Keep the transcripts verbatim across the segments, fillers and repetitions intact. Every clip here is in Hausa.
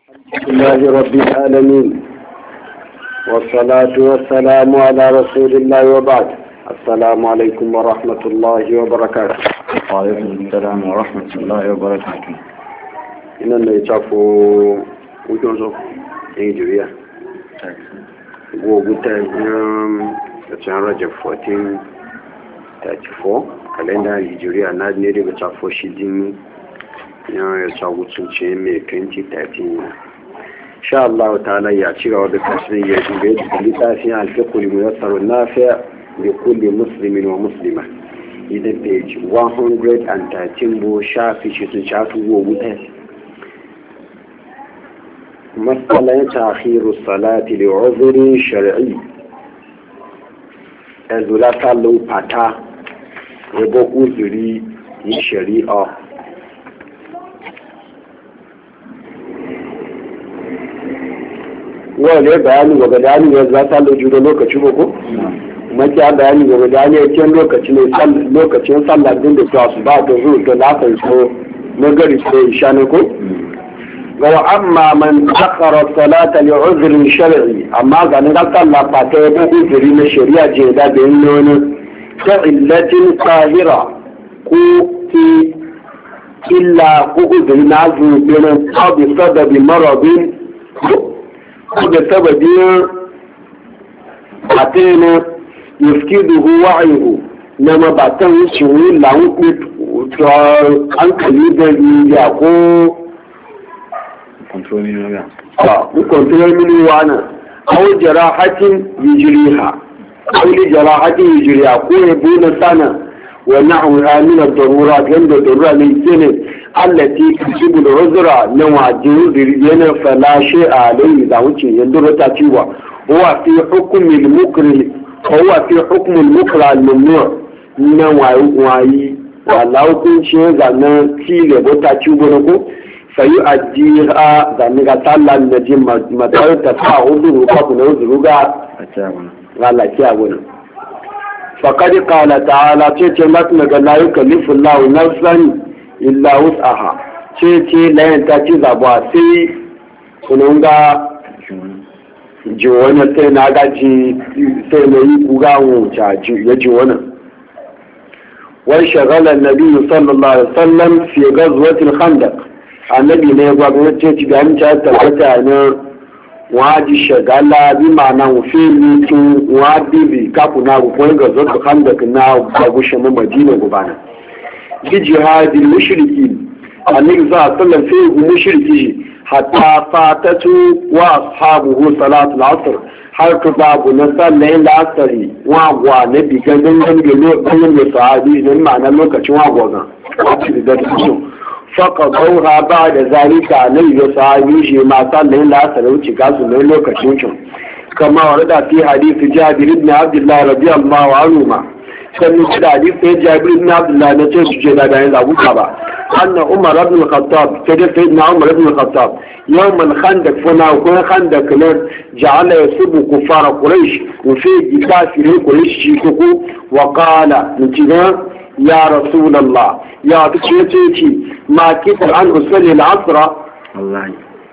الحمد لله رب العالمين والصلاة والسلام على رسول الله وبعد. السلام عليكم ورحمة الله وبركاته. وعليكم السلام ورحمة الله وبركاته. إن اللي يتعفوا وجوزه إيجوريا وقلت أيام كان رجب ألف وأربعمائة وثلاثين وأربعين كالندا إيجوريا ناد نيري بتعفوا شديني ya tsawo tunce mai twenty thirteen insha Allah ta'ala ya ci gaba da tasirin ya shiga da littafin al-fiqh muyassar nafi' li kulli muslimin wa muslima idan page one hundred thirteen bo shafi shi sun shafi wo wuta mas'alan ta'khiru salati li 'udhri shar'i azula sallu pata yabo uzuri ni shari'a wani ya bayani ga bayani ya za ta lojiro lokaci ba ko maki ya bayani ga bayani ya kyan lokaci ne lokacin sallar din da ta su ba da zuwa da lafar so na gari sai isha ne ko ga amma man akhara salata li uzri shar'i amma ga ne ga sallah fa ta yi uzuri na shari'a je da bayin nono ta illatin qahira ko ki illa ko uzuri na zuwa bin sabi sababi maradin ko da sababin atene yafkiduhu wa'ihu na mabatan wucin lawun an kali da ya ko kontrol mini wana aw jarahatin yujriha aw li jarahatin yujriha ko ya buna sana wa na'uha min ad-darurat yanda darura ne kene allati tusibu al-uzra na wajibu diriyana fala shay'a alayhi da wuce yanda rota ciwa huwa fi hukm al-mukri huwa fi hukm al-mukra al-mamnu' na wayi wayi wala hukunci ga na tile bota ciwo ne ko fayu ajiha da ni ga tallan da jin matar ta fa hudu ko kuma hudu ga wala kiyawo ne faqad qala ta'ala ce ce matna ga la yukallifu Allahu nafsan illa wus'aha ce ce layan ta ci zabuwa sai sunan ga ji wani sai na gaji sai na yi kuga wuce ya ji wani wai shagalar nabi sallallahu alaihi wasallam fi gazwatil khandaq annabi ne gwamnati ci ga amince tabbata ne waji shagala bi ma'ana wufe mutu wa bibi kafuna ko gazwatil khandaq na bagushe mu madina gubana بجهاد المشركين النبي صلى الله عليه وسلم فيه مشركي حتى فاتته واصحابه صلاه العصر har ka babu na sallayin la'asari wagwa na bigan gangan da sahabi don ma'anar lokacin wagwa ga wacce da su faka bauha ba da zalika na yi sahabi shi ma sallayin la'asari wuce gasu na lokacin cin kama wadda fi hadisi jabir ibn abdullah radiyallahu anhu ma sannan shi da hadisi sai jabir ibn abdullah na ce su je da bayan zabuka ba anna umar ibn al-khattab sai da sayyidina umar ibn al-khattab yawm al-khandaq funa ko khandaq ne ja'ala yasubu kufara quraish wa fi kafir quraish shi ko wa qala mutiga ya rasulullah ya kace ce ci ma kitar an usalli al-asr wallahi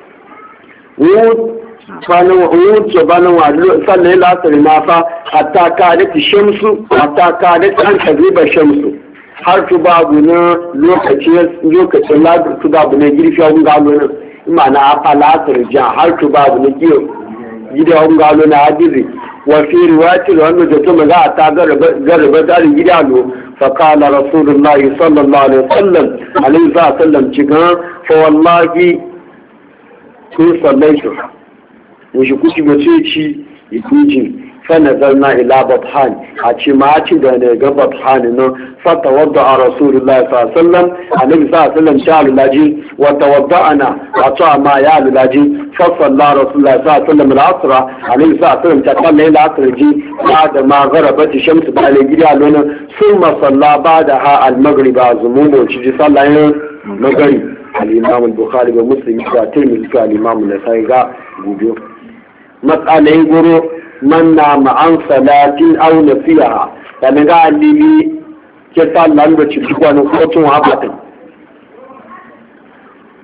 kwanan wuce banan wa sannan lasari na fa hatta ka da shamsu hatta ka da an kaziba shamsu har tu babu na lokacin lokacin lasari tu babu na girfi a galo na ima na afa lasari jan har tu babu na giyo gida a galo na hadiri wa fi riwayati da wannan zato maza a ta garba tsarin gida lo fa kala rasulullahi sallallahu alaihi wasallam alaihi wasallam cikin fa wallahi kun sallaitu wuce kuci ba ce ci ikuji fa nazarna ila bathan a ce ma ci da ne ga bathan nan fa tawadda a rasulullah sallallahu alaihi wasallam annabi sallallahu alaihi wasallam sha alulaji wa tawadda'ana wa ta ma ya alulaji fa salla rasulullah sallallahu alaihi wasallam al-asra annabi sallallahu alaihi wasallam ta kalla ila asr ji da ma garabat shams ba le gida lona summa salla ba'daha al-maghrib azmumu ci ji sallayin maghrib al-imam al-bukhari wa muslim da tirmidhi da al-imam an-nasai ga gubiyo matsalai guru man na ma'an salatin au na fiya da na ga alili ke sallan da ciki wani kotun haɓatin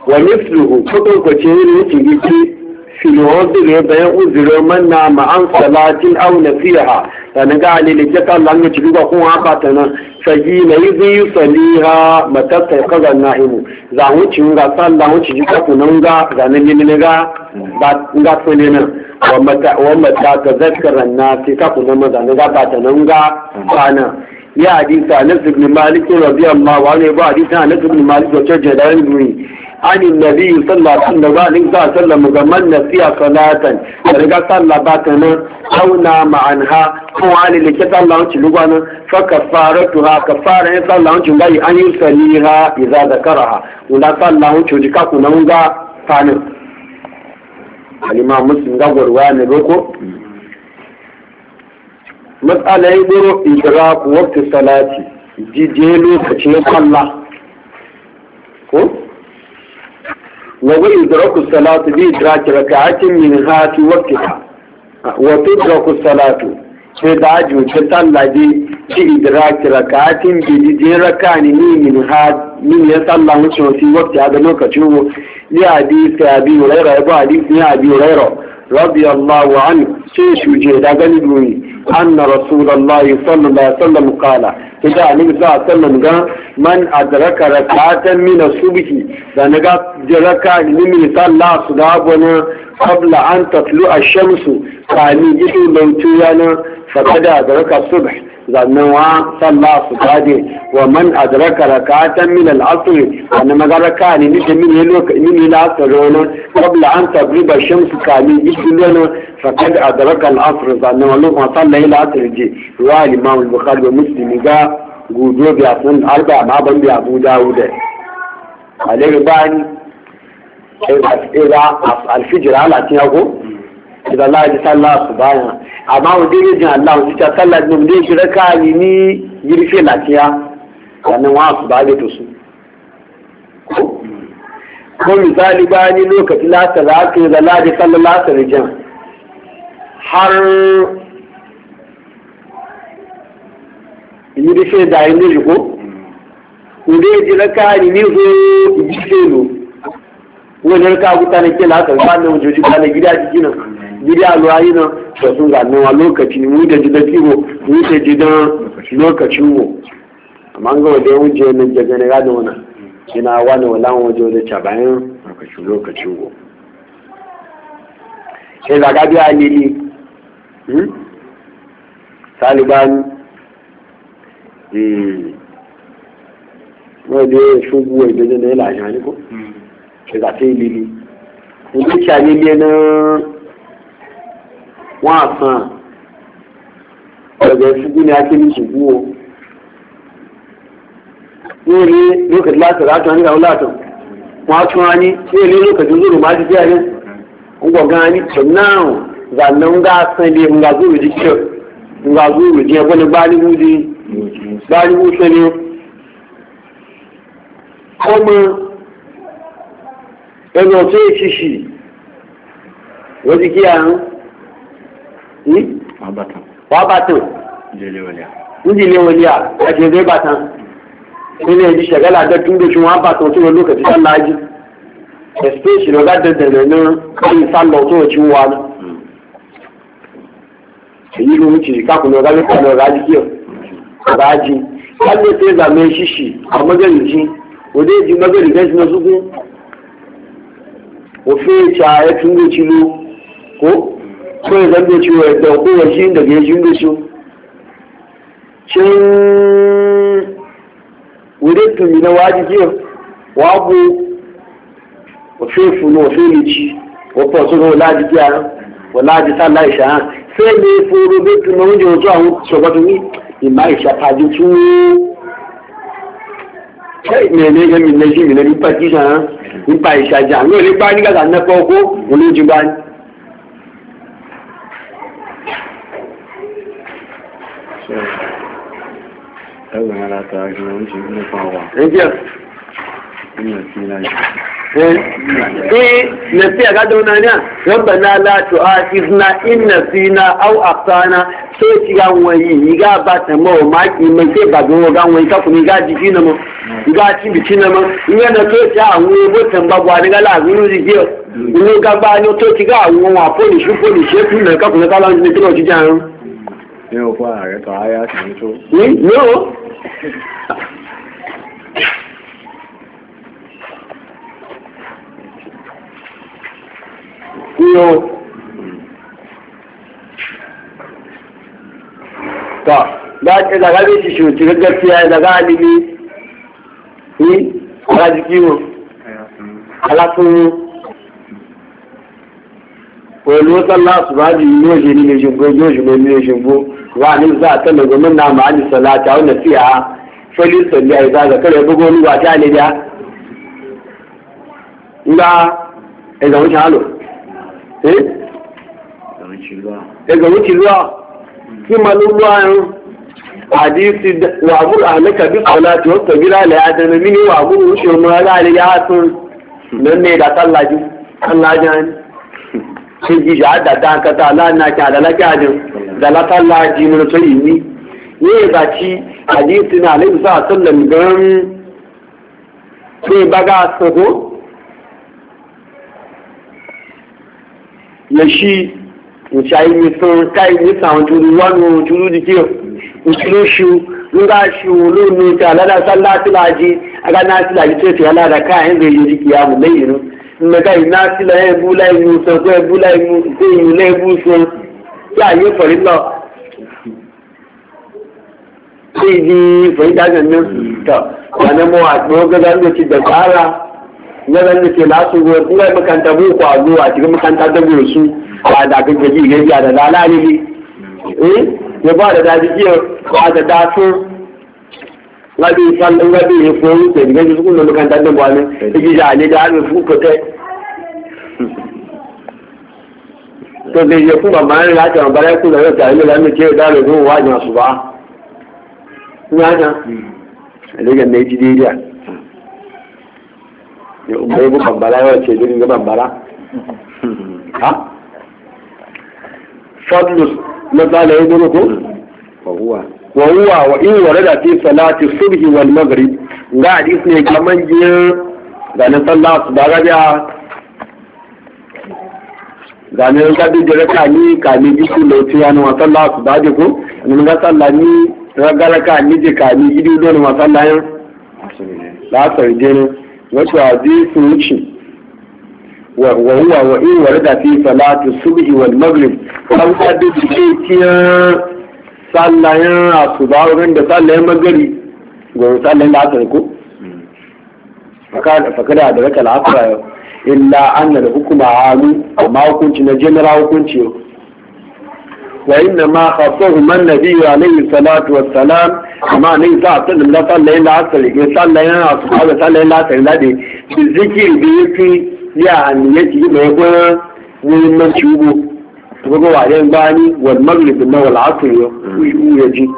ومثله كتب كتير تجي في العذر بين عذر من نام عن صلاة أو نسيها لأن قال لك الله أن تجيب أخوه عقاتنا فجيل إذ يصليها متى استيقظ النائم زعوت شنغا صلى وتجيب أخونا زعنا لنغا نغا فننا ومتى ومتى تذكر الناس كأخونا مزعنا باتنا فانا يا حديث أنس بن مالك رضي الله عنه وحديث أنس بن مالك وتجد علمه عن النبي صلى الله عليه وسلم من نسي صلاة فرقا صلى باتنا أو نام عنها هو علي لكي صلى الله عليه وسلم فكفارتها كفارة صلى الله عليه وسلم أن يصليها إذا ذكرها ولا صلى الله عليه وسلم كاكونا ونغا فانا الإمام مسلم قبل وانا بكو مسألة يدرو إدراك وقت الصلاة جيجيلو كتير الله وهو إدراك الصلاة بإدراك ركعة منها في وقتها وتدرك الصلاة تدعج وتصلى بإدراك ركعة بجدين ركعني منها من يصلى في وقت هذا الوقت لحديث أبي هريرة يبقى حديث أبي هريرة رضي الله عنه شيش وجهد قلبه أن رسول الله صلى الله عليه وسلم قال إذا النبي صلى الله عليه وسلم قال من أدرك ركعة من الصبح فنقى ركعة من صلى صلابنا قبل أن تطلع الشمس فعني جئوا لوتيانا فقد أدرك الصبح ظنوا صلى صلاته ومن أدرك ركعة من العصر أنما ركعة من العصر قبل أن تغرب الشمس كان يجلنا فقد أدرك العصر ظنوا لما صلى إلى العصر جي رواه الإمام البخاري ومسلم قال قودوا بيعطون أربع ما بن بأبو داود عليه باني إذا الفجر على تياغو إذا الله يتصلى سبحانه أما ودي جان الله يتصلى من دي ركعة ni yirfe lafiya wannan wasu ba da su ko misali bani lokacin lasa za ka yi zala da sallallahu alaihi wasallam har yirfe da yin da ko inda ya ji raka ni zo yirfe no wani raka guta na ke lasa ba na wajoji ba na gida jiki nan gida alwayi nan da sun zanen wa lokaci mu da jidan kiwo mu da jidan lokacin mu amma ga wanda ya wuce nan daga ne gado wannan ina wani wala waje da ta bayan lokacin lokacin mu sai da gabi alili hmm taliban eh wanda ya shugu da da ne la jani ko sai da sai lili mun ci alili na wọ́n àsán ọ̀rọ̀ ìṣubú ni a ké ní ṣubú o ní ilé lókèdè látọ̀ látọ̀ ní àwọn látọ̀ wọ́n á tún wá ní ní ilé lókèdè lóòrùn máa ti jẹ́ ẹni ń gbọ̀ gan ní tọ̀ náà zànà ń gá sán ilé ń gàzúrù jí kíọ̀ ń gàzúrù jí ẹgbẹ́ ní gbáríwú di gbáríwú sẹ́ni ọmọ ẹnu ọ̀tọ́ èṣìṣì wọ́n ti kí àrùn wà bàtàn nídìílé wọlé à ẹ̀jẹ̀ ẹgbẹ́ bàtàn nínú ẹ̀jí ṣẹ̀gẹ́lá jẹ́ tún lóṣù wọn bàtàn tó lókè tí wọ́n láàájú ẹ̀spẹ́ṣì lọ́gá dẹ̀dẹ̀rẹ̀ náà káyí sálọ tó ọ̀tí wà ní èyí ló ń tìrì kákùnrin ọ̀gá lẹ́kọ̀ọ́ lọ rájí kí ọ̀gá jí káyé tó ẹ̀zà mẹ́ ṣíṣì àmọ́gẹ́rì jí òdé ìjì mọ́gẹ́rì gẹ́sì náà sókún òfin ìṣà ẹ̀tún lóṣù ló kó kawai zan da ciwo da kowace daga ya jin da su cin wurin tumi na waji ke wabu wafe funo wafe lici wafa su ga wala jiki a wala ji sa la isha sai ne furu da tumi wanda wato a shugaba ni ima isha ta ji tu kai ne ne ga min na shi min na nipa kisa nipa isha jan ne le ba ni ga na ko ko wani ji ba ni ẹgbẹ̀rún aláta agbẹ̀rún oúnjẹ nípa wà ẹgbẹ̀ ìrìnà sí ìlànà eh nasiya ga dauna ne rabbana la tu'akhizna in nasina aw aqtana sai ci ga wani ga ba ta mawa maki mai sai ba go ga wani ka kuma ga jiki na mu ga ci biki na mu in yana to ta anwo botan ba gwa ni ga la guru ji ke ni ga ba ni to ci ga anwo wa poli shu poli she tun na ka kuma ka la ni to ji jan ni o fa are to aya ti to ni no Yo. Ta, da ke daga ne shi shi gaskiya daga alimi. Ni, ala jiki mo. Ala sun Wani sallah su ba ji yi yoje ni ne shimbo, yoje ne ne shimbo, wa ni za ta daga mun na ma'ani salata wanda siya falin salli a yi zaga kare bugo ni wa ta ne da. Nga, ya zama shi halo. daga wuce zuwa kima lulluwa yau hadisi wa abu a halaka bi salati wasu gira da ya dana mini wa abu wuce mu ya gari ya sun nan ne da sallaji sallaji ne sun ji shi da ta kata ala na ki da lakajin da la sallaji mun so yi ni ne ga ci hadisi na alaihi sallam gan sai baga sako ya shi ìṣàyí mi fún káì ní sàwọn turu wọnú turu di kíọ ìṣúró ṣu ńgá ṣu lónìí tí aládàá sálá síláàjì agáná síláàjì tó ti aládàá káà ń lè yọrí kìí àmì lẹ́yìn nù mmẹka ìná sílẹ̀ ẹ̀bú láìmú sọ̀kọ́ ẹ̀bú láìmú ìṣèyìn lẹ́ẹ̀bú sọ tí àyè fọ̀rí lọ. ṣé ìdí fọ̀rí dájọ́ ní tọ̀ wọn mọ àgbọn gẹ́gẹ́ ló ti dẹ̀kọ́ ara gẹ́gẹ́ ló ti lásùwọ̀ nígbà mẹ́kàntà bó kọ́ àgbo àti mẹ́kàntà dẹ́gbẹ̀ òṣù ba da kan gaji gajiya da lalani ne eh ya ba da daji jiya ba da dafu gabi sallan gabi ya foru da gaji su kuma makarantar da bani da gija ne da hannu su fita to da ya kuma ma ya ta bara ku da ta yi da mu ce da da zuwa wajen su ba ina ga daga ne ji dai ya umai bu bambara ya ce din ga bambara ha فضل مثلا يقولكم وهو وهو وإن ورد في صلاة الصبح والمغرب قاعد يسمي كمان جي قال صلى الصبح جاء قال يقعد يجرك عني كان يجي لو تيان وصلى الصبح جكم من قال صلى ني رجال كان يجي كان يجي دون وصلى لا سرجين وتعدي سوتشي وهو وإن ورد في صلاة الصبح والمغرب أو تدد شيئا صلى الصبح وعند صلى المغرب وصلى العصر فقد أدرك العصر إلا أن الحكم عام وما كنت نجمر أو كنت وإنما خصهم النبي عليه الصلاة والسلام ما نيسا صلى لا صلى العصر صلى الصبح وصلى العصر الذي بالذكر بيكي يعني يجي ما يكون من شوبه تبقوا عليهم باني والمغرب إنه والعصر يجي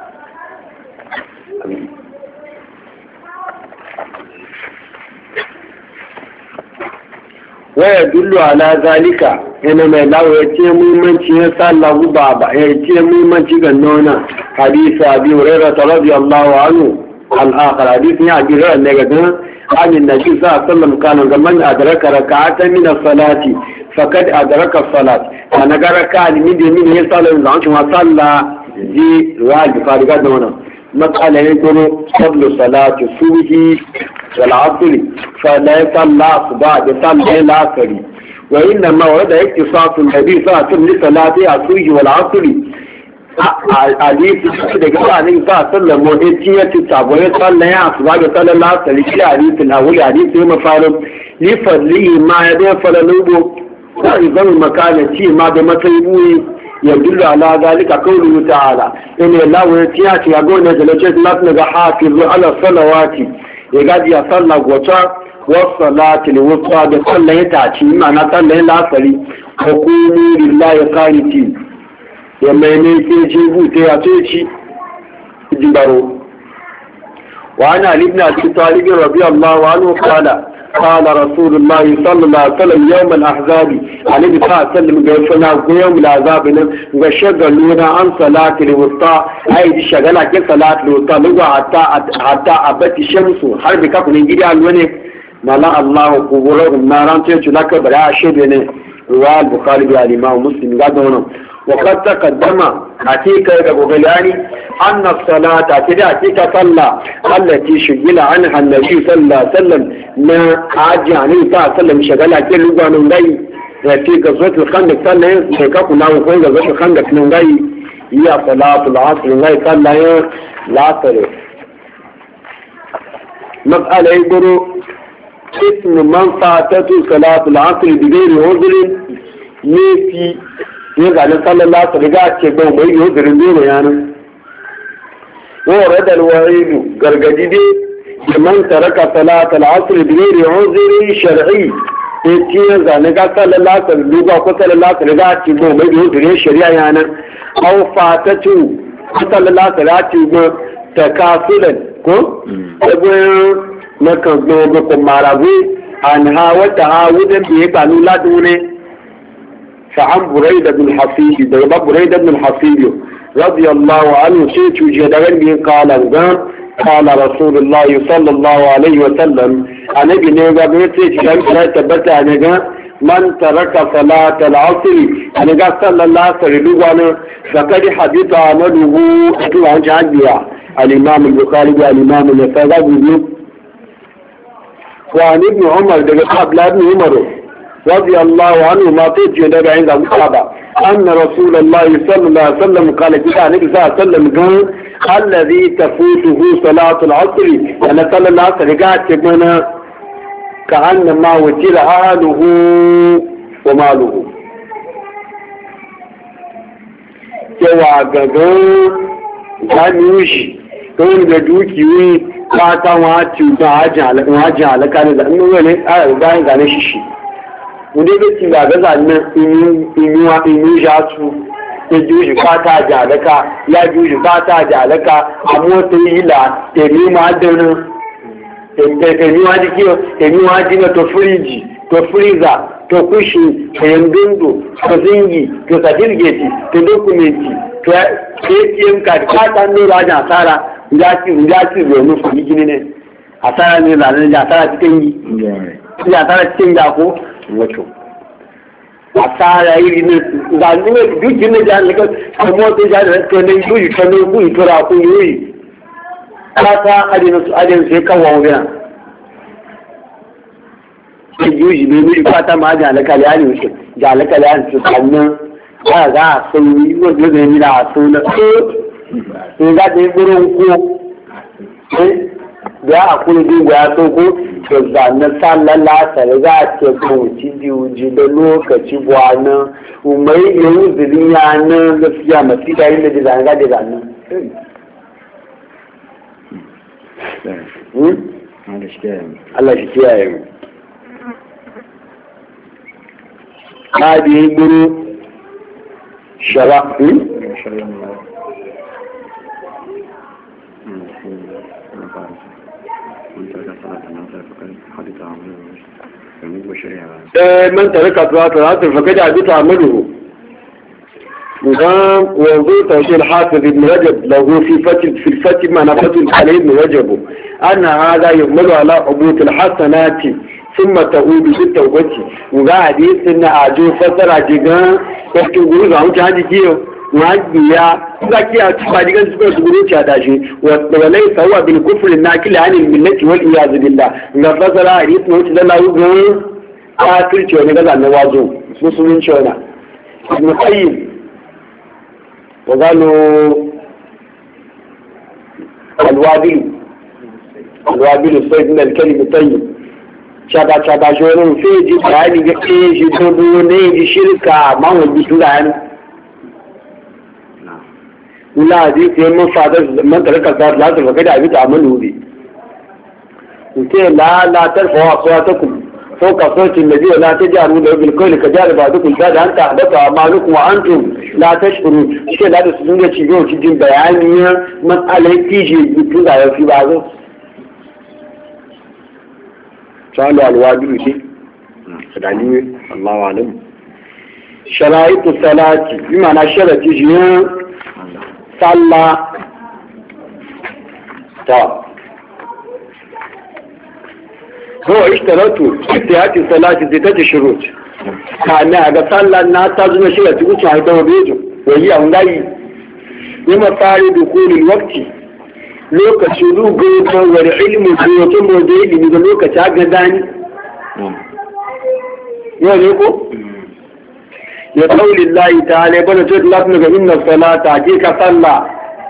ويدل على ذلك إنما لو يتيم من شيء صلى بابا يتيم من شيء قنونا حديث أبي هريرة رضي الله عنه الآخر حديث يعني أبي هريرة عن النبي صلى الله عليه وسلم كان من أدرك ركعة من الصلاة فقد أدرك الصلاة أنا ركعة من دي من يصلي وزعنش وصلى دي رواية بخاري دونا مسألة يقول قبل صلاة الصبح والعصر فلا يصلى صباح يصلي العصر وإنما ورد اختصاص النبي صلى الله عليه وسلم لصلاة الصبح والعصر hadisi da gaba ne ba sallan mu da tiya ta taboye sallan ya su ba ga sallan la sali shi hadisi na wuri hadisi ma faru li fadli ma ya da falalugo sai zan makana ci ma da matsayi buyi ya dillu ala zalika qawluhu ta'ala inna lahu tiya ta ga gona da lace Allah ga hafizu ala salawati ya gaji ya sallah gota wa salati li wusta da sallan ya ta ci ma na sallan la sali hukumu lillahi qanitin yamma ne ke jibu ta ya ce ci jibaro wa ana ibn abi talib radiyallahu anhu qala قال رسول الله صلى الله عليه وسلم يوم الأحزاب عليه الصلاة والسلام قال يوم الأحزاب وشغلونا عن صلاة الوسطى أي شغلة كصلاة الوسطى لغا حتى حتى أبت الشمس حرب كاكو نجري على ملا الله قبورهم ناران تيجي لك بلا شبنه رواه البخاري والإمام مسلم قالوا وقد تقدم حقيقة بغلاني أن الصلاة أتيك صلى التي شغل عنها النبي صلى الله عليه وسلم ما عاجي عليه صلى الله عليه وسلم شغلها كل لغة نغي في قصة الخندق صلى يكاكو ناو فوق قصة الخندق نغي هي صلاة العصر نغي صلى العصر مسألة يقولوا اسم من فاتته صلاة العصر بغير عذر يفي يقال صلى الله عليه وسلم قال ما يعذر دونه يعني ورد الوعيد قرقدي من ترك صلاة العصر بغير عذر شرعي يتيزا نقا صلى الله عليه وسلم لغا صلى الله عليه وسلم قال ما يعذر شرعي يعني أو فاتته صلى الله عليه وسلم تكاسلا كو nakan gbogbo ko marawe an hawa ta'awudan bi kanu ladune fa an buraida bin hasib da ba buraida bin hasib radiyallahu anhu sai tuje da ran bi qala gan qala rasulullah sallallahu alaihi wa sallam annabi ne ga bai ce kan ta tabbata ne ga man taraka salat al-asr an ga sallallahu alaihi wa sallam faqad hadita amaluhu to an jabiya al-imam al-bukhari wa al-imam an-nasa'i وعن ابن عمر دقى قبل ابن عمر رضي الله عنه ما تجي دقى عند الصحابة أن رسول الله صلى الله عليه وسلم قال كده النبي صلى الله عليه وسلم قال الذي تفوته صلاة العصر أنا صلى الله عليه وسلم قاعد كمنا كأنما وجل أهله وماله cewa gagan gani kawai da dukiyoyi fata wacin ta hajji halaka ne zanen wani a bayan gane shi shi wanda ya ci gaga zanen inuwa inu ja su ya juji fata hajji halaka ya juji fata hajji halaka a mota yi la temi ma danin temi ma jikiyo temi ma jina to firiji to friza to kushi to yandundo to zingi to certificate to dokumenti to A T M card fata ne ba jan asara njasi njasi domin su gini ne asara ne zanen da asara cikin yi ya asara cikin ya ko wato asara iri ne zanen ne duk ne da ne kuma to ja da to ne yi to ne ku tura ku yi fata adina su adin sai kawo wani sai yi ne ne fata ma ja alaka ya ne shi ja alaka ya su kannan ba za su yi wanda ne da su na in za ta yi gurin ko da a kuni dinga ya so ko to zanen sallan lasar za a ce kwanci jiwuji da lokaci buwana umar yau zirin yanar gaskiya masu da yin da da zanen gada zanen Allah shi kiyaye mu ha da yi guru shara من ترك صلاة العصر فقد عبت عمله نظام وانظر توجيه الحافظ ابن رجب له في فتح في الفتح ما نفتح عليه ابن رجب أن هذا يحمل على حبوط الحسنات ثم تعود بالتوبة وقاعد يسن أعجو فترة جيغان يكتبون عن جهاز كيو وعجيا وقاكيا تفاديغان سبيل سبيل شهداشي وليس هو بالكفر الناكل عن الملة والإياذ بالله نفسر عريس نوت لله وقال آكل شونا قال أنه وازو مسلمين شونا ابن قيم وقالوا الوابل الوابل الصيد من الكلم الطيب شابا شابا شورون فيجي تعالي يكيش يتوبوني شركة ما هو بيشوران ولا هذه من فادر من ترك الصلاة لا تفقد عبيد عمله بي وكي لا لا ترفعوا أصواتكم فوق صوت النبي ولا تجعلوا له بالقول كجار بعضكم كاد أن تحبطوا أعمالكم وأنتم لا تشكرون شيء لا تسلمون تشيجون تجين بيانية مسألة تيجي بتوضع في بعضه salu alwadu shi dalili Allahu alam sharaitu salati bi ma'ana sharati shi salla ta ko ishtaratu ittihadi salati zai ta shurut kana ga sallan na ta zuwa sharati wuce a dawo bejo wai an gayi yi mafari dukulul waqti lokacin rugo wani ilimin zuwatun da ilimi da lokaci a gada ni yau ne ko? ya ƙaunin layi ta hale bada ce da lafi daga inna salata ke ka salla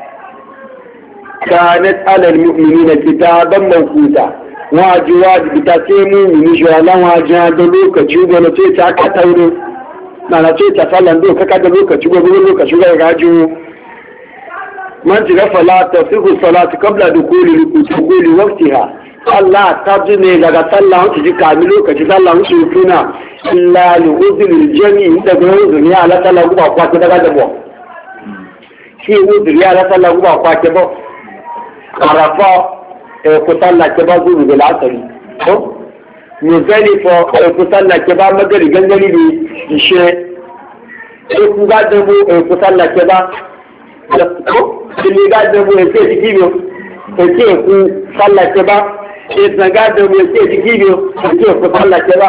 ka na tsalar mu'mini na kita ban mawukuta wajewa da kita ce mu'mini shawalan wajen da lokaci da na ce ta ka tauro na na ce ta sallan doka ka da lokaci gobe lokaci ga gajiyo من جرى فلا تصح الصلاة قبل دخول دخول وقتها الله تبني لغا صلى وتجي كاملو كجي صلى وشوفنا إلا لعذر الجميع ده عذر يا لا صلى وبا قوات daga dabo shi عذر ya la صلى وبا قوات bo arafa ko sallah ke ba zuru da asari ko muzalifa ko sallah ke ba magari gangari ne ishe ko ga dabo ko sallah ke ba ilé gádẹ́bù ẹ̀sẹ̀ ìdíkìbò ẹ̀sẹ̀ èkú sálàkẹ́bá ẹ̀sẹ̀ gádẹ́bù ẹ̀sẹ̀ ìdíkìbò ẹ̀sẹ̀ èkú sálàkẹ́bá.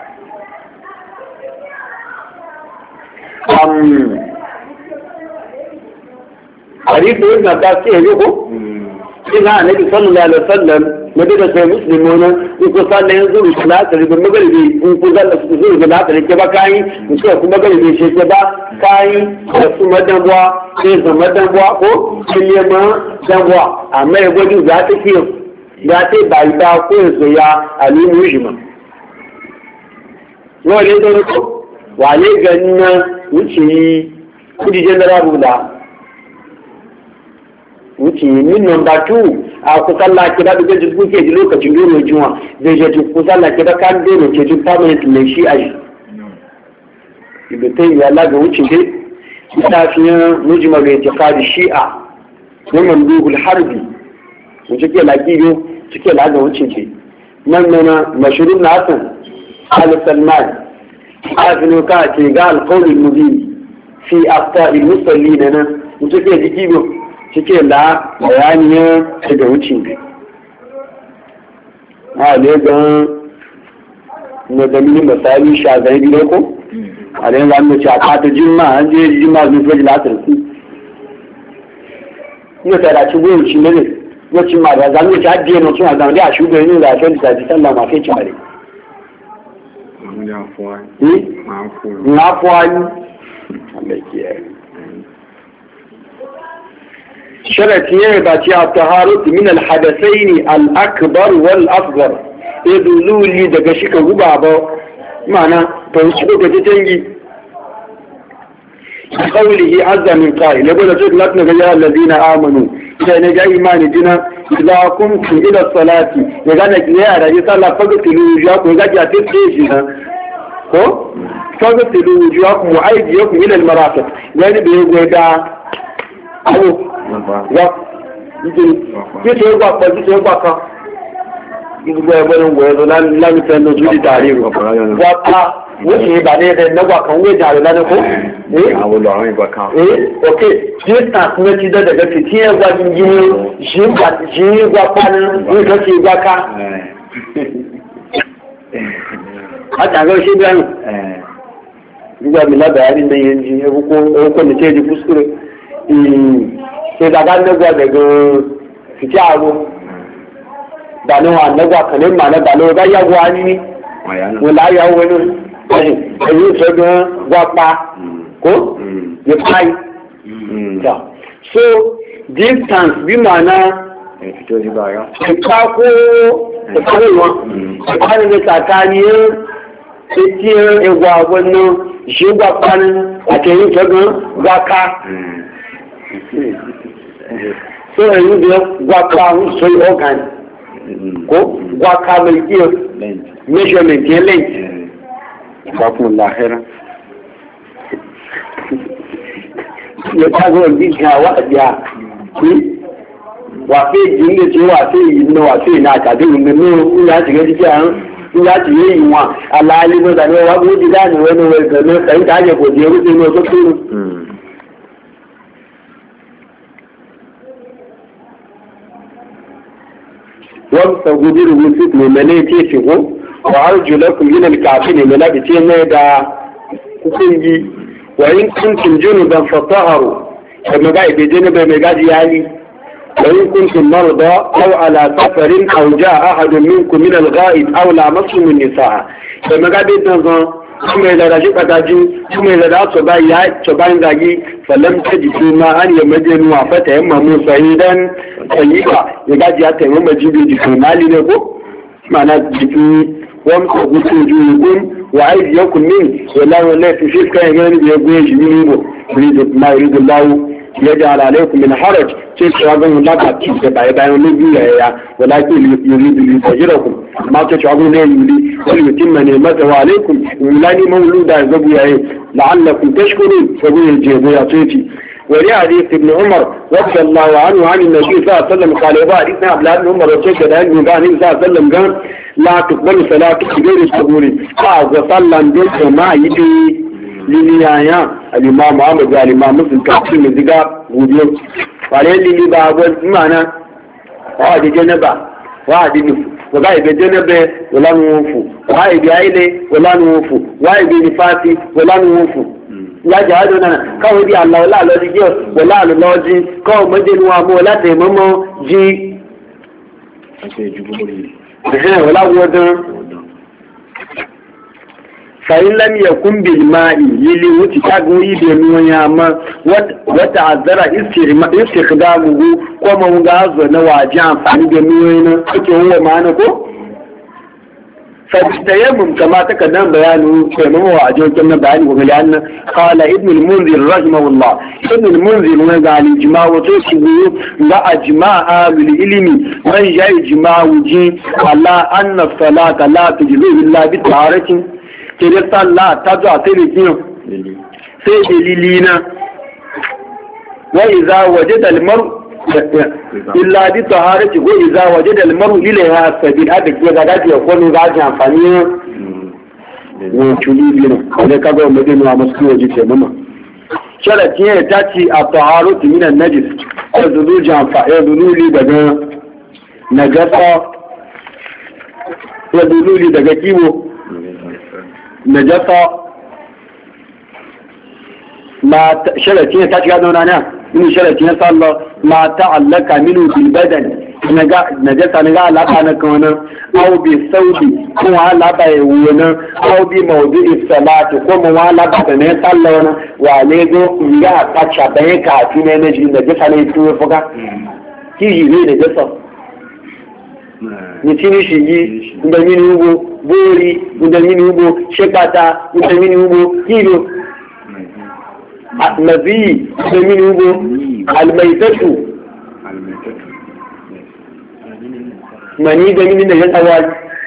àríkò ìgbàgbà sí ẹ̀yọ́kó ina annabi sallallahu alaihi wasallam nabi da sai muslimuna in ko sallah yanzu da salatu da magaribi in ko zalla su zuwa da salatu ke ba kai in ko kuma magaribi shi ke ba kai da su madanwa sai da madanwa ko kilema danwa amma ya godi za ta ki za ta bai da ko ya alimu jima wale da ko wale ganna wuce kudi jendara bula wuce min number two a kusan laki da duka jirgin kuke ji lokacin dole juwa zai je ji kusan laki da kan dole ke ji permanent mai shi a shi ibitai ya laga wuce dai ita fiye mujima mai jaka da shi'a na mandugul harbi wuce ke laki biyu cike laga wuce ke nan nuna mashirin na hasan al-salman a ka ce ga alkaunin mubi fi afta il-musalli na nan wuce ke jiki biyu cike la bayaniyar daga wuce ne a ne gan na dalilin misali shazari biyu ko a ne za mu ci a kata jimma an je jimma zuwa faji latar su ina tsara ci goyon ci ne wacce ma da za mu ci ajiye na suna zama da a shugaban yin zafi da zafi sallah ma kai cimare na fuwa ni Allah kiyaye شرط يبقى الطهارة من الحدثين الأكبر والأصغر يدلو لي دقشك غبابا معنى تنشبك تتنجي قوله عز من قائل يقول لك لكنا يا الذين آمنوا إذا نجا إيمان جنا إذا قمتم إلى الصلاة يقول لك يا رجل صلى فقتلوا وجوهكم يقول لك تتنجينا فقتلوا وجوهكم وأيديكم إلى المرافق يعني بيقول لك wá títí ó gbà pọ̀ títí ó gbà kan gbogbo ẹgbẹ́ ló ń wọ̀ ẹ́ lálùfẹ́ lójú dídà rí rò wá pa wọ́n sì bà ní ẹ̀rẹ́ lọ́gbà kan wé jà rẹ̀ lánàá kó. àwọn olùrànwọ́ ìgbà kan. ok distance méjì dọ́dọ̀dọ̀ fi tí ẹ gbà yíyí ní ṣì ń gbà pa ní nǹkan tí gbà ká. àtàkọ́ ṣé bí àrùn. nígbà mi lábàá rí lẹ́yìn ẹ̀jì ẹ̀kọ́ ní tẹ́ẹ̀dì kúskúrẹ́. sai daga nagwa daga fiti aro ba ni wa nagwa kanin ma na ba ni ga ya gwa ni wala ya wani eh ayi so ga gwa pa ko ya pai ta so distance bi mana fito di ba ya ka ko ta ko wa ka ne ta ta ni ti e gwa wannan shi gwa pan a ke yin so ga gwa ka so ẹ̀yìn bí wákà ń sọ organ kó wákà méjì measurement yẹn lẹ́yìn ìgbàkùn láhẹ́rá yẹ káàkiri bí i wà àjá pé wà fẹ́ ìdí ní tí wà fẹ́ ìyí ní wà fẹ́ ìná àtàdé ìrìnlẹ̀ ní ìyá àti gẹ́gẹ́ jíjẹ́ àrùn ya ci yi wa alali mo da ne wa bu ji da ne wani wai ga ne sai ta je ko je rufe no to tunu wan sa gudiru musit ne mene ce ce ko wa arjulakum min al-ka'bin ne la bi ce ne da kungi wa in kuntum junuban fatahharu kuma ga ibe je ne bai mai gaji yani وإن كنتم مرضى أو على سفر أو جاء أحد منكم من الغائب أو لامستم النساء فما قال بيتنا ثم إذا رجعت أتاجين ثم إذا رأت صباين داجي فلم تجدوا ماء يمدنوا فتيمموا صعيدا طيبا يقال جاءت يمم جيبي جيكم مالي نبو معنى جيكي وامسكوا وجوهكم وأيديكم منه ولا ولا في شيء كان يقول يجيبوا يريد ما يريد الله يجعل عليكم من حرج تشعرون لا تكتب باي باي ونبي يا ولكن يريد ليفجركم ما تشعرون يريد وليتم نعمته عليكم ولاني مولودا زبوا لعلكم تشكرون فبوي الجيبوا يا طيتي ولحديث ابن عمر رضي الله عنه عن النبي صلى الله عليه وسلم قال يا حديثنا عبد الله بن عمر وشهد عنه النبي صلى الله عليه وسلم قال لا تقبل صلاه غير الصبور فصلى بك ما يدي liliyayen al'imam Muhammad da al'imam Muslim kafin da ziga gudiyo wale lili ba abuwa mana wa da janaba wa da nufu wa ga ibe janaba wala nufu wa ibe aile wala nufu wa ibe nifasi wala nufu ya ji hado nana kawai di Allah wala lodi jiyo wala lodi kawai majinu wa mu wala taimamo ji wala wadon فإن لم يكن بالماء يلي وتكاغوي بنويا ما وتعذر استخدامه كما غازو نواجه amfani da nuyoyin kake huwa ma'ana ko فاستيمم كما تقدم بيانه كما هو عجوكم بيانه وغليان قال ابن المنذر رحمه الله ابن المنذر وقال الإجماع وتوسيه لا أجماع آل العلم من جاء إجماع وجي على أن الصلاة لا تجزئ إلا بالطهارة kere sallah ta zo a sai kiyo sai dalilina wa idza wajada al-mar illa bi taharati wa idza wajada al-mar ilaiha sabil hada ke ga gaji ko no gaji amfani ne tulili ne da kaga mu dinu a masu waje ce mama sharati ne ta ci a taharatu min an-najis azulu jamfa ya dululi daga najasa ya dululi daga kiwo najasa ma sharati ta shiga zauna na in sharati na sallah ma ta'allaka minu bil badan naga najasa naga alaka na kana aw bi saudi ko alaka ya wona aw bi mawdi'i salati ko mu alaka da ne sallah wana wa ne go ya kacha bai ka fi ne ne jin najasa ne tuwe fuka ki yi ne najasa ni tini shigi nda mini ugo bori nda mini ugo shekata nda mini ugo kilo nazi nda mini ugo almaitatu mani da mini da ya tsawal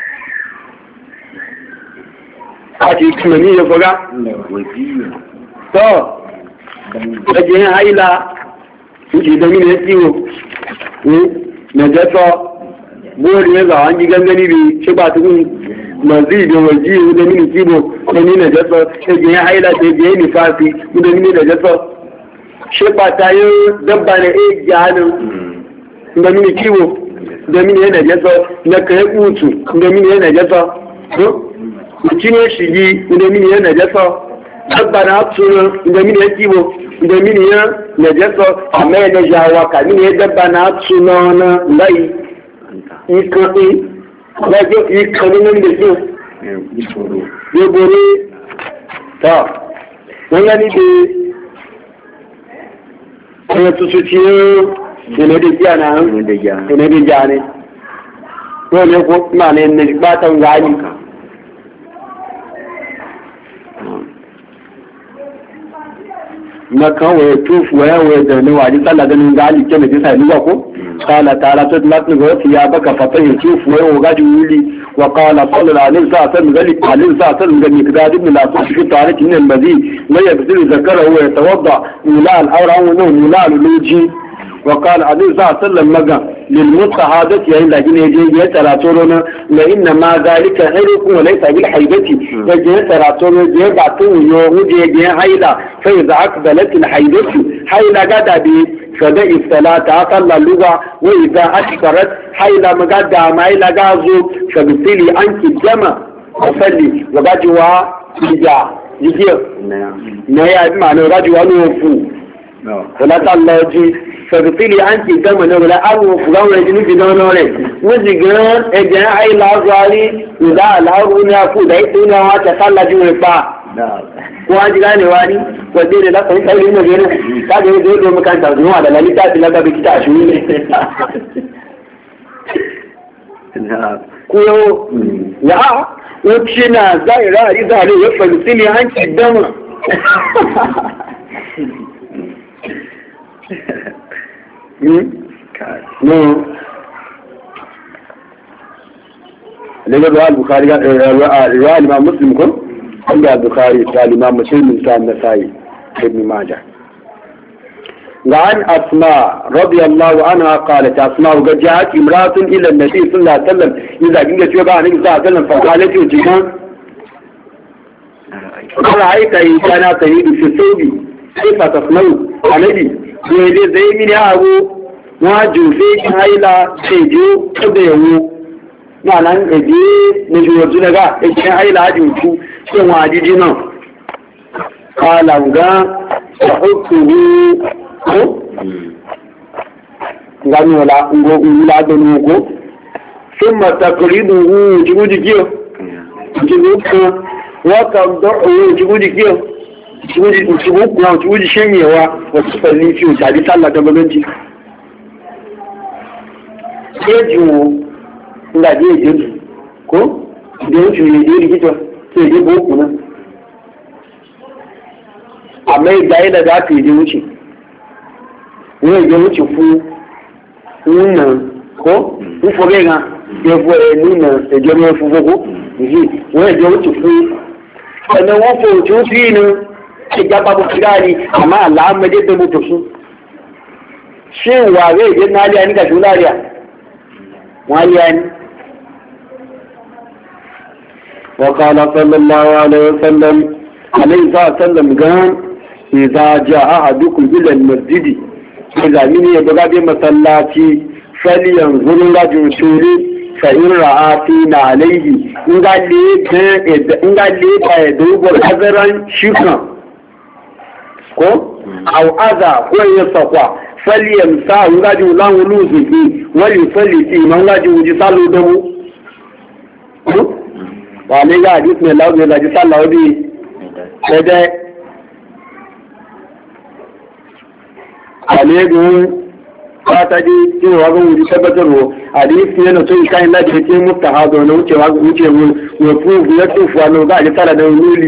a ce mani ya faga to da ke haila suke da mini ya ciwo na jasa bori ya zawon ji gangani bai ci ba tukun mazi da waji da mini kibo da ni na jasa ta je ya haila ta je ni fafi da mini da jasa shi ba ta yi dabba na e gyanin da mini kibo da mini yana jasa na kai kutu da mini yana jasa mutum ya shigi da mini yana jasa dabba na tsoro da mini ya kibo da mini ya na jasa amma ya na jawa ka mini ya dabba na tsoro na lai ìkànnì lẹ́jọ́ ìkànnì lórí lè fún gbogbo tọ́ wọ́n yá níbi ẹ̀yẹ tuntun tí ó ìnẹ́dẹ̀já náà ìnẹ́dẹ̀já ní wọ́n lè kó máa ní ẹni gbátàn gáyì makan wa tufu wa yawa da ne waji sallah ganin gali ke mai sai luwa ko qala ta'ala tudlatni wa ya baka fatahi tufu wa yawa gaji wuli wa qala sallallahu alaihi wasallam gali alaihi wasallam gani kadad ibn la tushi tariki min al-mazi la yabdil zakara wa yatawadda ila al-awra wa naw ila al-luji وقال عليه الصلاة والسلام مقا للمستحاضة يعني لكن يجي يتراتورنا وإنما ذلك حرق وليس بالحيدة يجي يتراتورنا يجي بعطون يوم يجي حيلة فإذا أقبلت الحيدة حيلة قد بي فدأ الصلاة أصلى اللغة وإذا أشكرت حيلة مقد عمايلة قازو فبالتالي أنت الجمع وصلي وقجوا إجا يجي نهي بمعنى رجوا نوفو ولا تعالى فبالتالي أنت الجمع ولا أبو فلان يجنو في دونوري وزيقان إجا حيلة أصوالي وذا الأرض يأكو دايتونا وتصلى جوفا wọ́n jí láàrin wá ní pẹ̀lú lápẹ̀ ní ṣẹ́lú inú gẹ́rẹ́ láti ní tó lóòmù kan tàbí wọ́n àdàlà ní káàkiri lágbàbí títà ṣúrí lẹ́ kúrò yá ó tí náà záìrá àríza rẹ̀ yóò pẹ̀lú sílẹ̀ hanci dánmà lẹ́gbẹ̀rẹ̀ al-Bukhari rẹ̀ al-Imam Muslim kun عند البخاري قال الإمام مسلم كان نسائي ابن ماجه. وعن أسماء رضي الله عنها قالت أسماء وقد جاءت امرأة إلى النبي صلى الله عليه وسلم إذا قلت يبقى النبي صلى الله عليه وسلم فقالت وجهان رأيت إن كان تريد في الثوب كيف تصنع عليه ويلي زي من أبو واجو فيك هايلا سيجو كبيرو معنى ẹ̀dí níjú ojú lẹ́gá ẹ̀kẹ́ àìláàdì òkú tí wọ́n àjíjí náà kààlàǹgá ọkùnrí ó gani wọ́la ìlàdọ̀nù òkú fún mọ̀tàkùrìdù ohun ìjìgújì kí o ìjìgú kan wọ́n kàndọ̀ ohun ìjìgújì kí o ìjìgú kan ìjìgújì ṣẹ́yẹ̀wà wọ́n pẹ̀lú fi òjàdí sálàdọ̀gbọ́gbọ́njì ńgbà dé èdè jù kó ìdè oṣù èdè ìrìkítọ̀ tí èdè bó kù náà àmọ́ ìgbà ilẹ̀ dá sí èdè oṣù wọ́n èdè oṣù fún nínà kó nífọ̀gẹ́ gan ẹ̀fọ́ ẹ̀ nínà ẹ̀jọ́ ní ẹ̀fọ́ fọ́kó wọ́n èdè oṣù fún ẹ̀nà wọ́n fò tí ó fi inú ìjà pápọ̀ kíra ni àmọ́ àlàámẹ́dé tó mú tó fún ṣé ìwà rẹ̀ èdè náà lé ẹni kàṣú láàríà wọ́n lé ẹni. وقال صلى الله عليه وسلم عليه الصلاة والسلام قال إذا جاء أحدكم إلى المسجد إذا من يبقى بمسلاتي فلينظر رجل شوري فإن رأى فينا عليه إن قال لي فيدوب حذرا شكرا أو أذى ويصفى فليمساه رجل له لوزه وليصلي فيه من رجل جسال دمه wà ní yá àdíkùn ìlàwọ̀ ìlàjú sálà ó bí ẹgbẹ́ àlẹ́gùn pátádé tí wọ́n wọ́n wùdí sẹ́gbẹ́tọ̀rọ̀ àdíkùn yẹnà tó ìkáyìn láti tí mú tàhádọ̀ ní wuce wọ́n fún òfin yẹ́ tó fún àwọn bá àjẹ́ sálà náà lórí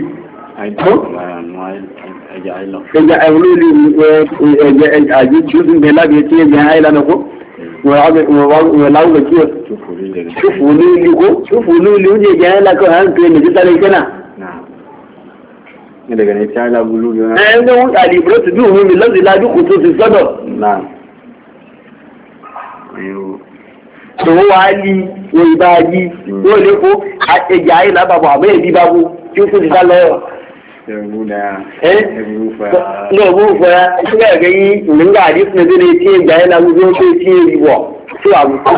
ẹjẹ́ àìwọlórí ẹjẹ́ àjí tí ó bẹ̀ lábẹ́ tí ẹjẹ́ àìlànà kó wọ́n láwọ́ kí ọ ṣúfù olóòlì kó ṣúfù olóòlì ó jẹ́ ìjẹ́ lákọ̀ à ń pè ní títà lè jẹ́nà ẹgbẹ́ wọ́n àdìbò ti dùn mú mi lọ́sí ládùkù tó ti sọ́dọ̀ tó wá yí wọ́n ìbá yí wọ́n lè kó ẹjà ayé lábàbọ̀ àbẹ́ ìdí bábú tí ó kó ti sá lọ́wọ́ lọ́gbọ́n fẹ́ ẹgbẹ́ ẹ̀gẹ́ yí ìrìnlẹ̀ àdìsí ẹgbẹ́ tí ẹjà ayé lábàbọ̀ tó tí ìwọ̀ tó àbùkù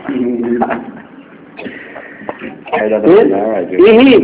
Ihi.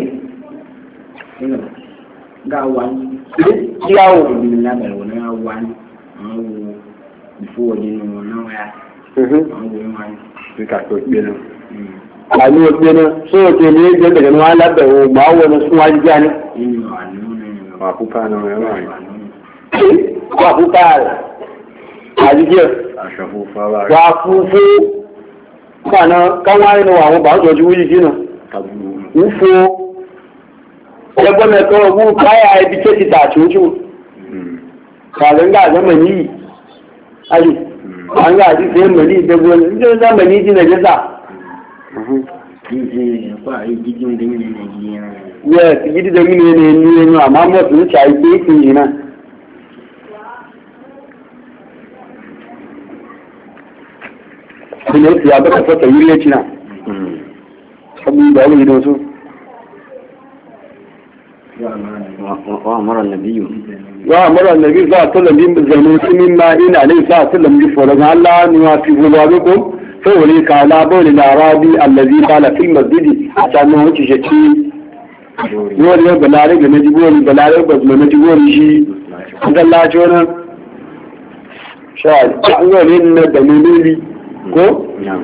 Gawan. Yàwó. Lábẹ̀rẹ̀ wọn náà wá ní àwọn wo ìfowó nínú náà yá. Àwọn wo wá ní. Nígbà tó gbé náà. Àmì òpin náà, sóòtù ní ẹgbẹ́ bẹ̀rẹ̀ wọn lábẹ̀rẹ̀ wọn máa wọ́n fún wájú já ní. Nínú àánú nínú. Wà púpà náà rẹ̀ wà ní. Wà púpà rẹ̀. Àdìjẹ́. Aṣọ fúnfá wà rẹ̀. Wà fúnfú. Kwana káwọn arìnrìn àwọn bàá jọjú wúyí jìnà. Ń fún ẹgbọ́n mẹ́kọ́ ọgbọ́n káyà ibi tẹ́ ti tààtì ojú. Kàlẹ́ngà àgbẹ́mẹ̀ yìí. Ayì, àwọn àti fẹ́ mẹ̀ ní ìdẹ́gbọ́n ní ìjọ́ ìdámẹ̀ ní ìjìnà jẹ́sà. Yes, gidi da mini ne ni ne amma mo tun ci ai ke kin ina. kuma ya baka fata yuri ya cina sabu da wani gidan su وأمر النبي وأمر النبي صلى الله عليه وسلم بالزنوس مما إن عليه صلى الله عليه وسلم بفرج الله نوافي ذلكم فوليك على بول الأعرابي الذي قال في المسجد حتى أنه تشكي يقول يا بلاري بنجيبوني بلاري بس ما نجيبوني شيء هذا الله جونا شاهد أقول إن دليلي كو نعم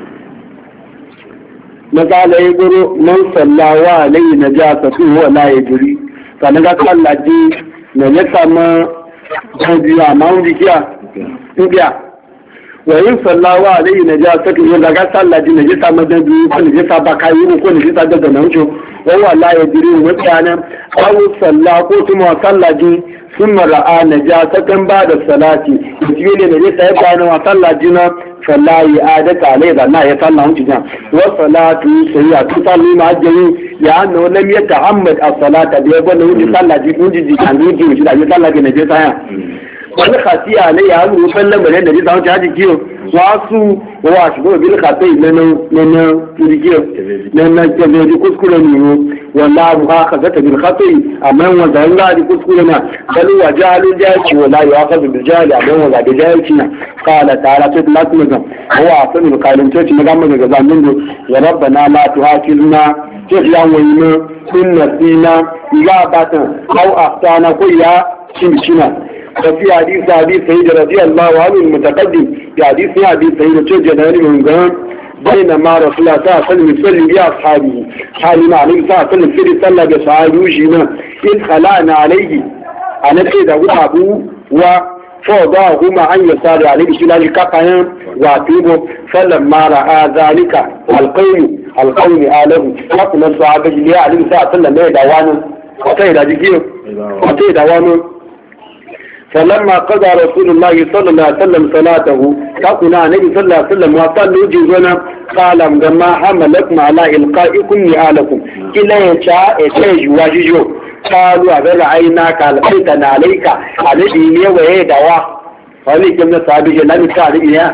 مثال يقول من صلى عليه نجاسته هو لا يدري فنجا صلى دي نجاسة ما جديا ما عندي كيا كيا وإن صلى عليه نجاسته نجا صلى دي نجاسة ما جديا نجاسة بكاي وكل نجاسة ده نوجو وهو لا يدري وكان أو صلى قوت ما صلى دي ثم رأى نجاسة بعد الصلاة يقول نجاسة كان وصلى دينا فلا يعادة عليه ذا يصلى عنه والصلاة سيئة تصلي مع الجميع لأنه لم يتعمد الصلاة بيقول له يصلى جيد كان يجي وجد يصلى بنجاسة wani khasiya ne ya hannu sallan bane da zai ta haji kiyo wasu wa shigo bil khatai na na na kirgiyo na na ke da kuskure ne wallahi ha khazata bil khatai amma wanda Allah da kuskure na bal wa jalun jaki wala yu'akhadhu bil jali amma wanda da jaki na qala ta'ala ta latmuga huwa asalul qalin to ci magana daga zamin do ya rabbana la tuhakilna ce ya wayna kunna sina ya batan au aftana ko ya cimcina وفي حديث أبي سعيد رضي الله عنه المتقدم في حديث أبي سعيد تجد من قام بينما رسول الله صلى الله عليه وسلم يصلي بأصحابه حال ما عليه صلى الله عليه وسلم في صلى بأصحابه وجهنا إذ خلعنا عليه أنا كده أبوه وفوضاهما عن يسار عليه شلال كقيام وعطيبه فلما رأى ذلك القوم القوم آله وقنا الصحابة اللي عليه صلى الله عليه وسلم يدعوانا وطيدا جيكيه وطيدا وانا فلما قضى رسول الله صلى الله عليه وسلم صلاته كقنا النبي صلى الله عليه وسلم وصلوا جزنا قال ما حملكم على إلقائكم نعالكم إلا يشاء إتاج واججو قالوا أبر عيناك ألقيتنا عليك الذي يوهي دواء ولكن من الصحابي لم يتعلم إياه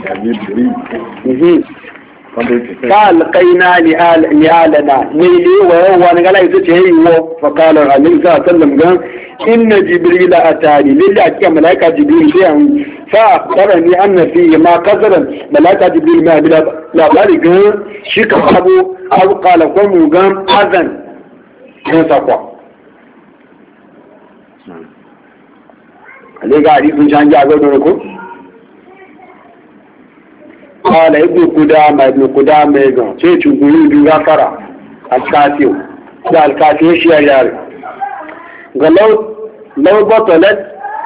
فألقينا نعالنا نيلي وهو نقال يتشهي فقال النبي صلى الله عليه وسلم قال إن جبريل أتاني لله كي ملائكة جبريل فيهم فأخبرني أن فيه ما قدرا ملائكة جبريل ما بلا بارك شك أبو أو قال قوم قام أذن ينسقوا عليك عريف جان جاء قولوا قال ابن قدامة ابن قدامة يقول سيتو قيود غفرة الكافيو لا الكافيو شيئا ياري قال لو لو بطلت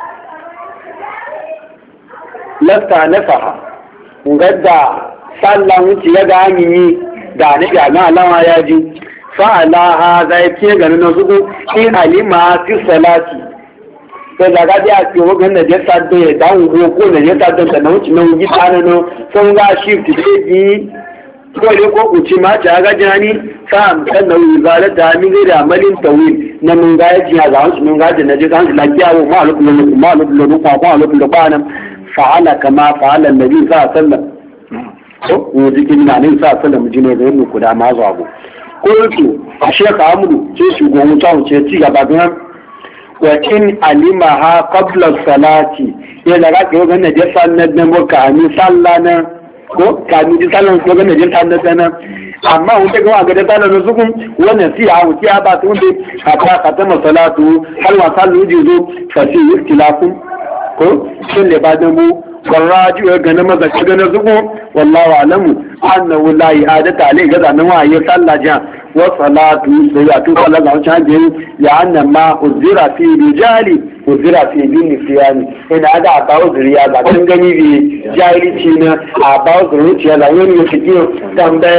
لفت نفها وقد صلى وانت يدعمي دعني جعنا لما يجي فعلى هذا يبتغى ننصبه إن علم في الصلاة فإذا قد يأتي وقال نجسة دي دعون وقول نجسة دي تنوش نوجي تاننو فنغا شيفت دي kawai ko kuce ma ta ga jani fa amsan na wizara ta mi da amalin tawil na mun ga yaji ya zawon su mun ga da naje kan lafiya wa ma alu kullu ma alu kullu ko ko alu kullu bana fa'ala kama fa'ala annabi sallallahu alaihi wasallam ko ne jikin na ne sallallahu alaihi wasallam jine da yin ku da ma zo abu ko a sheka amuru ce shugaban tawo ce ci gaba da wa in alimaha qabla salati yana ga ga ga naje sannan da muka ani sallana ko kami ji sallan ko ga najin ta nan amma wanda ga ga da sallan su kun wannan si a wuce ba tun da hatta katama salatu hal wa sallu jizo fa fi ikhtilafun ko shin le ba da mu warraji ga na maza ga na zugo wallahu alamu annahu la i'adata alai ga nan wa ya sallaja wa salatu salatu sallallahu alaihi ya anna ma uzira fi rijali uzira fi bin siyani ina da ba uzuriya ga dan gani bi jahilci na a ba uzuriya da wani ya fiki tambaye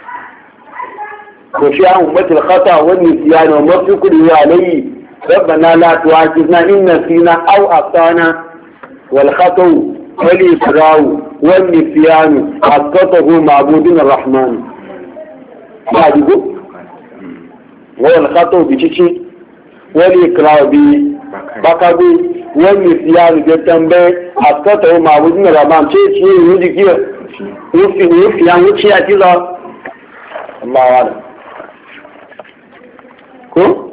ko fi an umatul khata wa nisyan wa mafkuri alayhi ربنا لا تؤاخذنا إن نسينا أو أخطأنا والخطأ والإسراء والنسيان أسقطه معبود الرحمن بعد يقول هو الخطأ بشيء والإكراه ببكبي والنسيان بالتنبيه أسقطه معبود الرحمن شيء شيء يجي كده wufi wufi ya wuce ya ci za Allah wa da ko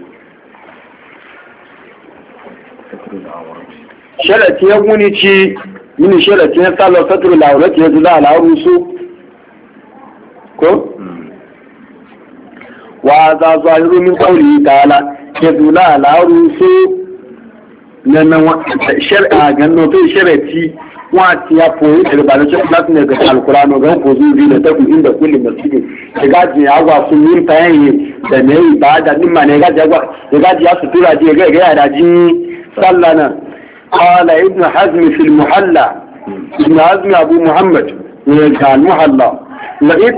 sharati ya guni ci mini sharati ya sallar satur la'urati ya zula al'auru su ko wa za zahiru min qawli ta'ala ya zula al'auru su nan shar'a ganno to sharati wa ya koyi da ba da cikin ne ga alqur'ani ga ko zuwa da tafi inda kullu masjid daga ji agwa sun yin tayi da ne ibada din ma ne ga jagwa daga ji su tura ji ga ga da ji sallana قال ابن حزم في المحلى ابن حزم أبو محمد كان محلى لقيت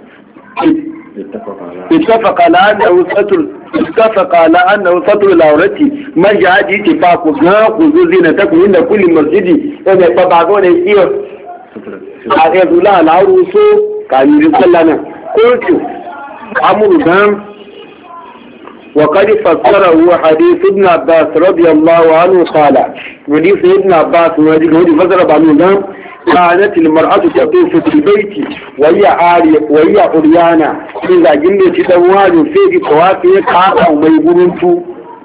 اتفق على أنه سطر اتفق على أنه سطر العورة ما جاء اتفاق خذوا زينتكم عند كل مسجد أن يتبعون يسير أخذ الله العروس كان يصلنا قلت أمر دام وقد فسره حديث ابن عباس رضي الله عنه قال حديث ابن عباس وهذه فسر بعضهم كانت المرأة تطوف في البيت وهي عارية وهي عريانة إذا جنة تواج في طوافها كعبة وميبرنت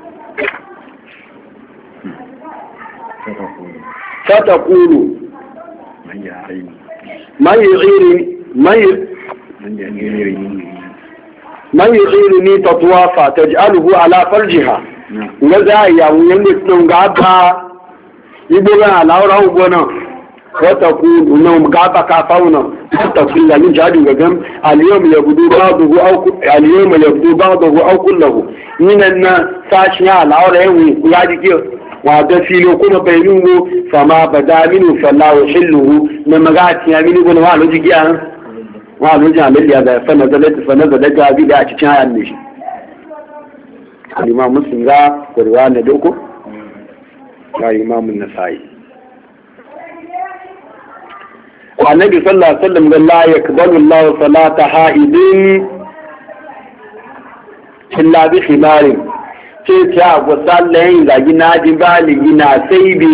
فتقول ما يغيرني ما يغيرني من يغيرني تطوافا تجعله على فرجها وذا يوم يمسلم غابا يبغى على روغنا وتقول انهم غابا كافونا تقول لهم جادو غم اليوم يبدو بعضه او اليوم يبدو بعضه او كله من ان ساشيا على روغي يادي كيو وهذا في لكم بينه فما بدا منه فلا يحله لما غات يمين بن والو جيا wa lo jan le ya da fa nazalat fa nazalat ga bi da cikin ayan ne shi al-imam muslim ga qur'an ne doko ga imam an-nasai annabi sallallahu alaihi wasallam ga la yakbalu Allah salata haidin illa bi khimarin ce ta go sallayin ga gina ji baligi na sai bi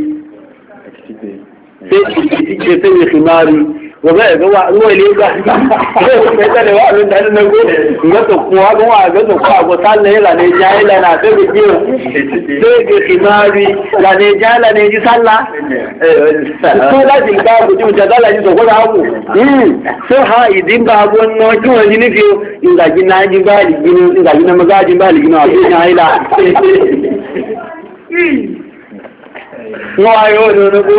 sai ce sai khimari wọ́n ẹ̀gbẹ́ wa ní ilé ìgbà ìgbẹ́tẹ̀lẹ̀ wà ló dájú lẹ́gbẹ́ ìgbẹ́tọ̀ kún wá gún wà ìgbẹ́tọ̀ kún àgbọ̀tá lẹ́yìn lànà ìjà ìlànà àtẹ́gbẹ̀ jí o léègè ìmáàrí lànà ìjà ìlànà ìjí sálá tó láti gbá àgbòjú ìjàdá làjí sọ̀kọ́ láàmù tó ha ìdínbà agbọ́n náà kí wọ́n jí nífi ìgbàjí náà jí bá ìgbínú ìgbàjí náà mọ́gá jí bá ìgbínú àti ìjà ìlà wọ́n ayọ́ ní onígbó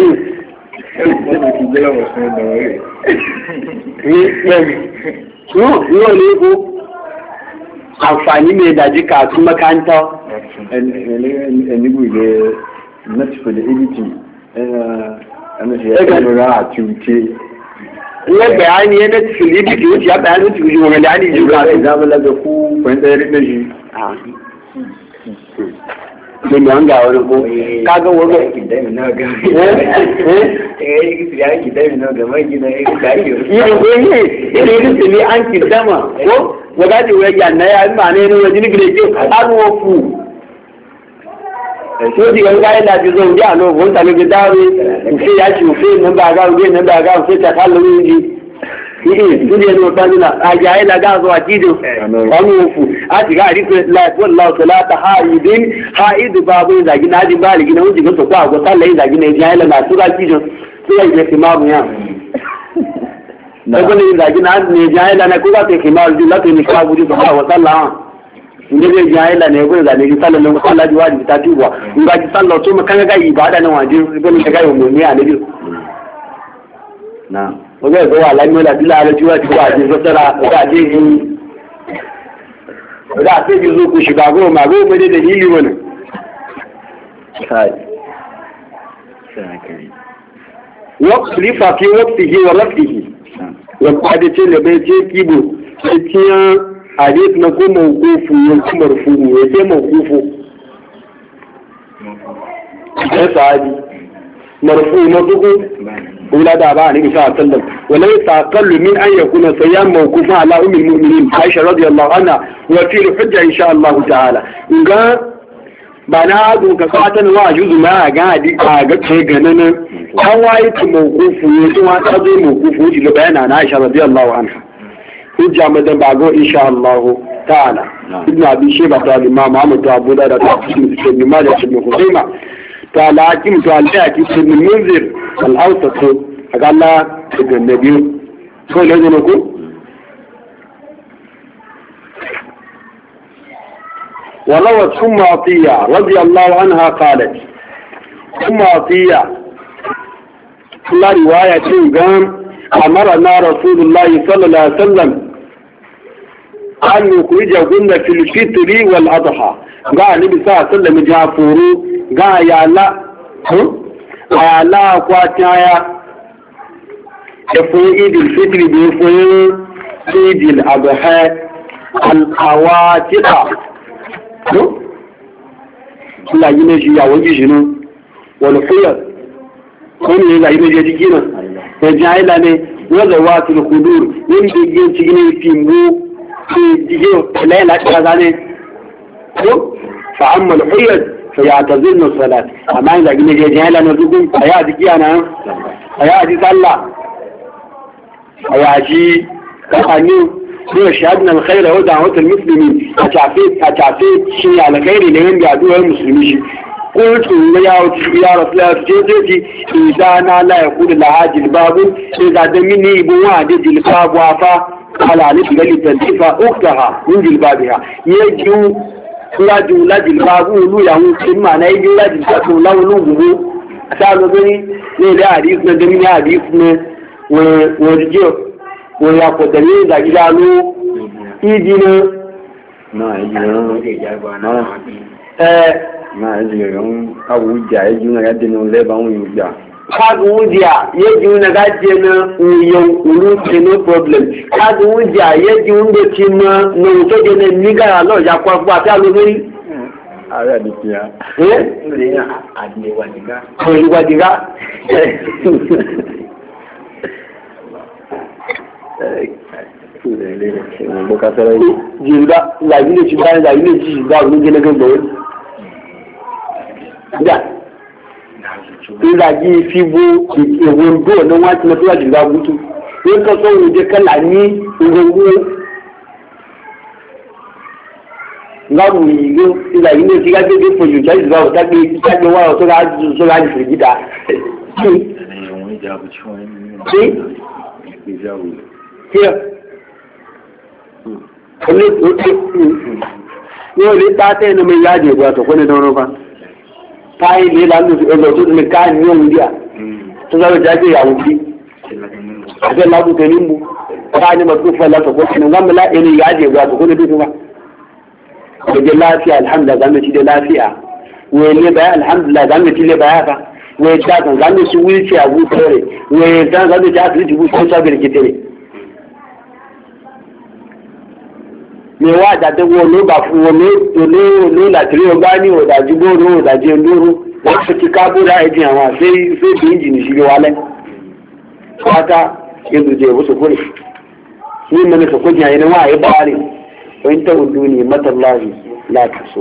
yóò lè kú àǹfààní mai dájí kàtún makanta ẹnigbò ilẹ̀ mẹ́tìfò da editi ẹni ṣe ẹgbẹ̀rẹ̀ àti uche lẹ́gbẹ̀ẹ́ á ní ẹ́ mẹ́tìfò da editi ó ti yàtọ̀ á ní ti wùjú wọn lẹ́ni ìjú kàtún ìdámẹ́lẹ́gbẹ̀ fún pẹ̀ntẹ́ rí méjì lẹ́nu ọ̀ngá ọ̀rọ̀ kó kágọ́ wọ́n bẹ̀. ìdẹ́mi náà gan. ẹ̀ẹ́ ìgbésí rẹ̀ áńkì dẹ́mi náà gan máa ń jìnnà ẹ̀rọ káyọ̀. yìí wọ́n yìí ìrísí ní áńkì dámà ó wọ́gájì wọ́n yà náà ní màá ní inú wọn jíní gírèjì àrùn òfù. tí ó di ọ̀gá ilẹ̀ àti ìzọ̀ òjì àná òfò ń tàbí fi dáwé òfin yàtì òfin nọ́mbà àgá òfin nọ́mbà àgá òfin tàkà lórí ìdí. Ìdí ẹni ọ̀pá nínú àjà ilẹ̀ gáàsọ̀ àjídò ọmọ òfù àti gáàrí pé láìpọ̀ láọ̀tọ̀ láta ha ìdí ha ìdí bá bó ìzàgí náà jí bá àlìgí náà ó jìgọ́ sọ̀pọ̀ àgọ́ sálẹ̀ ìzàgí náà ìdí ayẹlẹ̀ náà tó bá jíjọ tó yẹ ìjẹ́ fi máa mú yàn. Ẹgbẹ́ ní ìzàgí náà ní ìjẹ́ ayẹlẹ̀ náà kó bá ti fi máa rú láti ní ká bójú sọ̀pọ̀ àgọ́ sálà hàn. Ìjẹ́ ìjẹ́ ayẹlẹ̀ náà ẹgbẹ́ ìzàgí sálẹ̀ lọ́wọ́ sálà jù wájú ta tí wà. Ìgbà tí sálọ tó mọ kángágá yìí bá dáná wà jẹ́ ẹgbẹ́ ní kẹ́kẹ́ ìwọ̀n ní àlejò. Náà ọjọ́ ìgbọ́ wà láìmọ́ ìlàdílà rẹ̀ tí wọ́n ti wà àti ìfẹ́sẹ́ra ọjọ́ àti ìhìn ọjọ́ àti ìhìn lókù ṣìgbàgbọ́ màgbó mẹ́dẹ̀dẹ̀ ní ìlú wọnà wọ́n rí fàfí wọ́n fi hí wọ́n lọ́fì hì wọ́n pàdé tí lẹ́bẹ̀ tí kíbò tí yán àdéhùn na kó mọ̀ òkúfù yẹn kó mọ̀ fún yẹn tí mọ̀ òkúfù ẹ̀ sáájú مرفوع مضغو ولاد أبا عليه الصلاة والسلام وليس أقل من أن يكون صيام موقوفا على أم المؤمنين عائشة رضي الله عنها وفي الحجة إن شاء الله تعالى إنها ba na hadu ka fatan wa juzu ma ga hadi a ga kai ganan an wayi ta mawqufu ne kuma ta zo mawqufu shi da bayana na Aisha radiyallahu anha hujja madan ba go insha Allah ta'ala ibn abi shayba ta imam Muhammad ta Abu Dawud ta ibn Majah ibn Khuzaimah ta lakim ta al-Hakim ibn Munzir al-Awsat ga Allah da nabi ko ne ne ko وروت أم عطية رضي الله عنها قالت أم عطية لا رواية قام أمرنا رسول الله صلى الله عليه وسلم أن يخرجهن في الفطر والأضحى قال النبي صلى الله عليه وسلم جافورو قال يا لا يا لا قواتيا يفوي عيد الفطر بيفوي عيد الأضحى الأواتق Allah yi ne shi yawon gishi nan wani kuyar wani ne zai ne jeji gina da jahila ne wanda wasu da kudur yin da yin cikin ne fi mu fi jiye laila ta zane ko fa'amma al-huyar fa ya tazir na salat amma yin zagi ne jeji jahila na zugun a ya ji kiyana a ya ji sallah a ya ji kafani هو شهدنا الخير ودعوة المسلمين أتعفيت أتعفيت شيء على خير لين يعدوها المسلمين قلت يا رسول الله تجيزتي إذا أنا لا يقول لها جلباب إذا دمني بواد جلباب وعفا قال عليك للي تنتفى أختها من جلبابها يجو يجو لا جلباب ولو يهون كلمة أنا يجو لا جلباب ولو نوبه أسأل ذلك ليه حديثنا دمني حديثنا ورجو wọ́n ya kò tẹ̀lé ìdàgídá ló ìdí náà náà ẹ̀jìnrán àwùjá ẹ̀jìnrán ẹ̀dínú lẹ́bà ń yìí gbà. káàkiri wúdíà yéjì ń nàgá jẹ na òyìn olóòtú no problem káàkiri wúdíà yéjì ń lè ti na lòun tó jẹ ní nígàrà náà ya kọ́ fún àti àlóbérí. ààrẹ àdìsíyà. ẹ́ àdìwàdìgá. àdìwàdìgá. Jirga, zagi ne ci bayan zagi ne ci shiga wani gina gan bawai. Da, in zagi fi bo ewon do na wati na tuwa jirga gutu. In ka so wuje kala ni ngongo. Nga mu yigo, in zagi ne ci ga gege fo ju jai jirga wata gbe ta gbe wa to ga so ga ji frigida. Si? Here. Yóò lè pàtẹ́ inú mi yájẹ̀ ìgbà tó kọ́ni dánwó bá. Táyé lè lánàá ẹgbẹ̀ tó lè ká ní ohun díà. Tó sáré jáde ìyàwó bí. Àjẹ́ lábùtẹ̀ ní mú. Ká ní mọ̀tò fún ẹlẹ́tọ̀ kó sínú gámìlá inú yájẹ̀ ìgbà tó kọ́ni dúdú bá. Òjò láfíà alhamdulillah zámi ti dé láfíà. Wọ́n lé báyà alhamdulillah zámi ti lé báyà bá. Wọ́n dákan zámi ti wíìtì àbúkọ́ rẹ̀. Wọ́n dákan zámi ti àtúntì bú sọ́sọ́ bẹ̀rẹ̀ kẹtẹ̀rẹ̀. Ni wá àjàdé wo ló bá fún wọn ló ló làtìrí ọgbá ní òdàjú bóòrò òdàjú olóró wọ́n fi ti kábúrà ẹ̀dìn àwọn àfẹ́bí ìjìnì sí wálẹ̀ pátá yẹ́dùjẹ ìwọ́sọ̀kúrì ní mẹ́rin sọ̀kúrì àyẹ̀nà wọ́n àyè bá rí wọ́n tẹ́ òdú ní mẹ́tàláàrí láti so.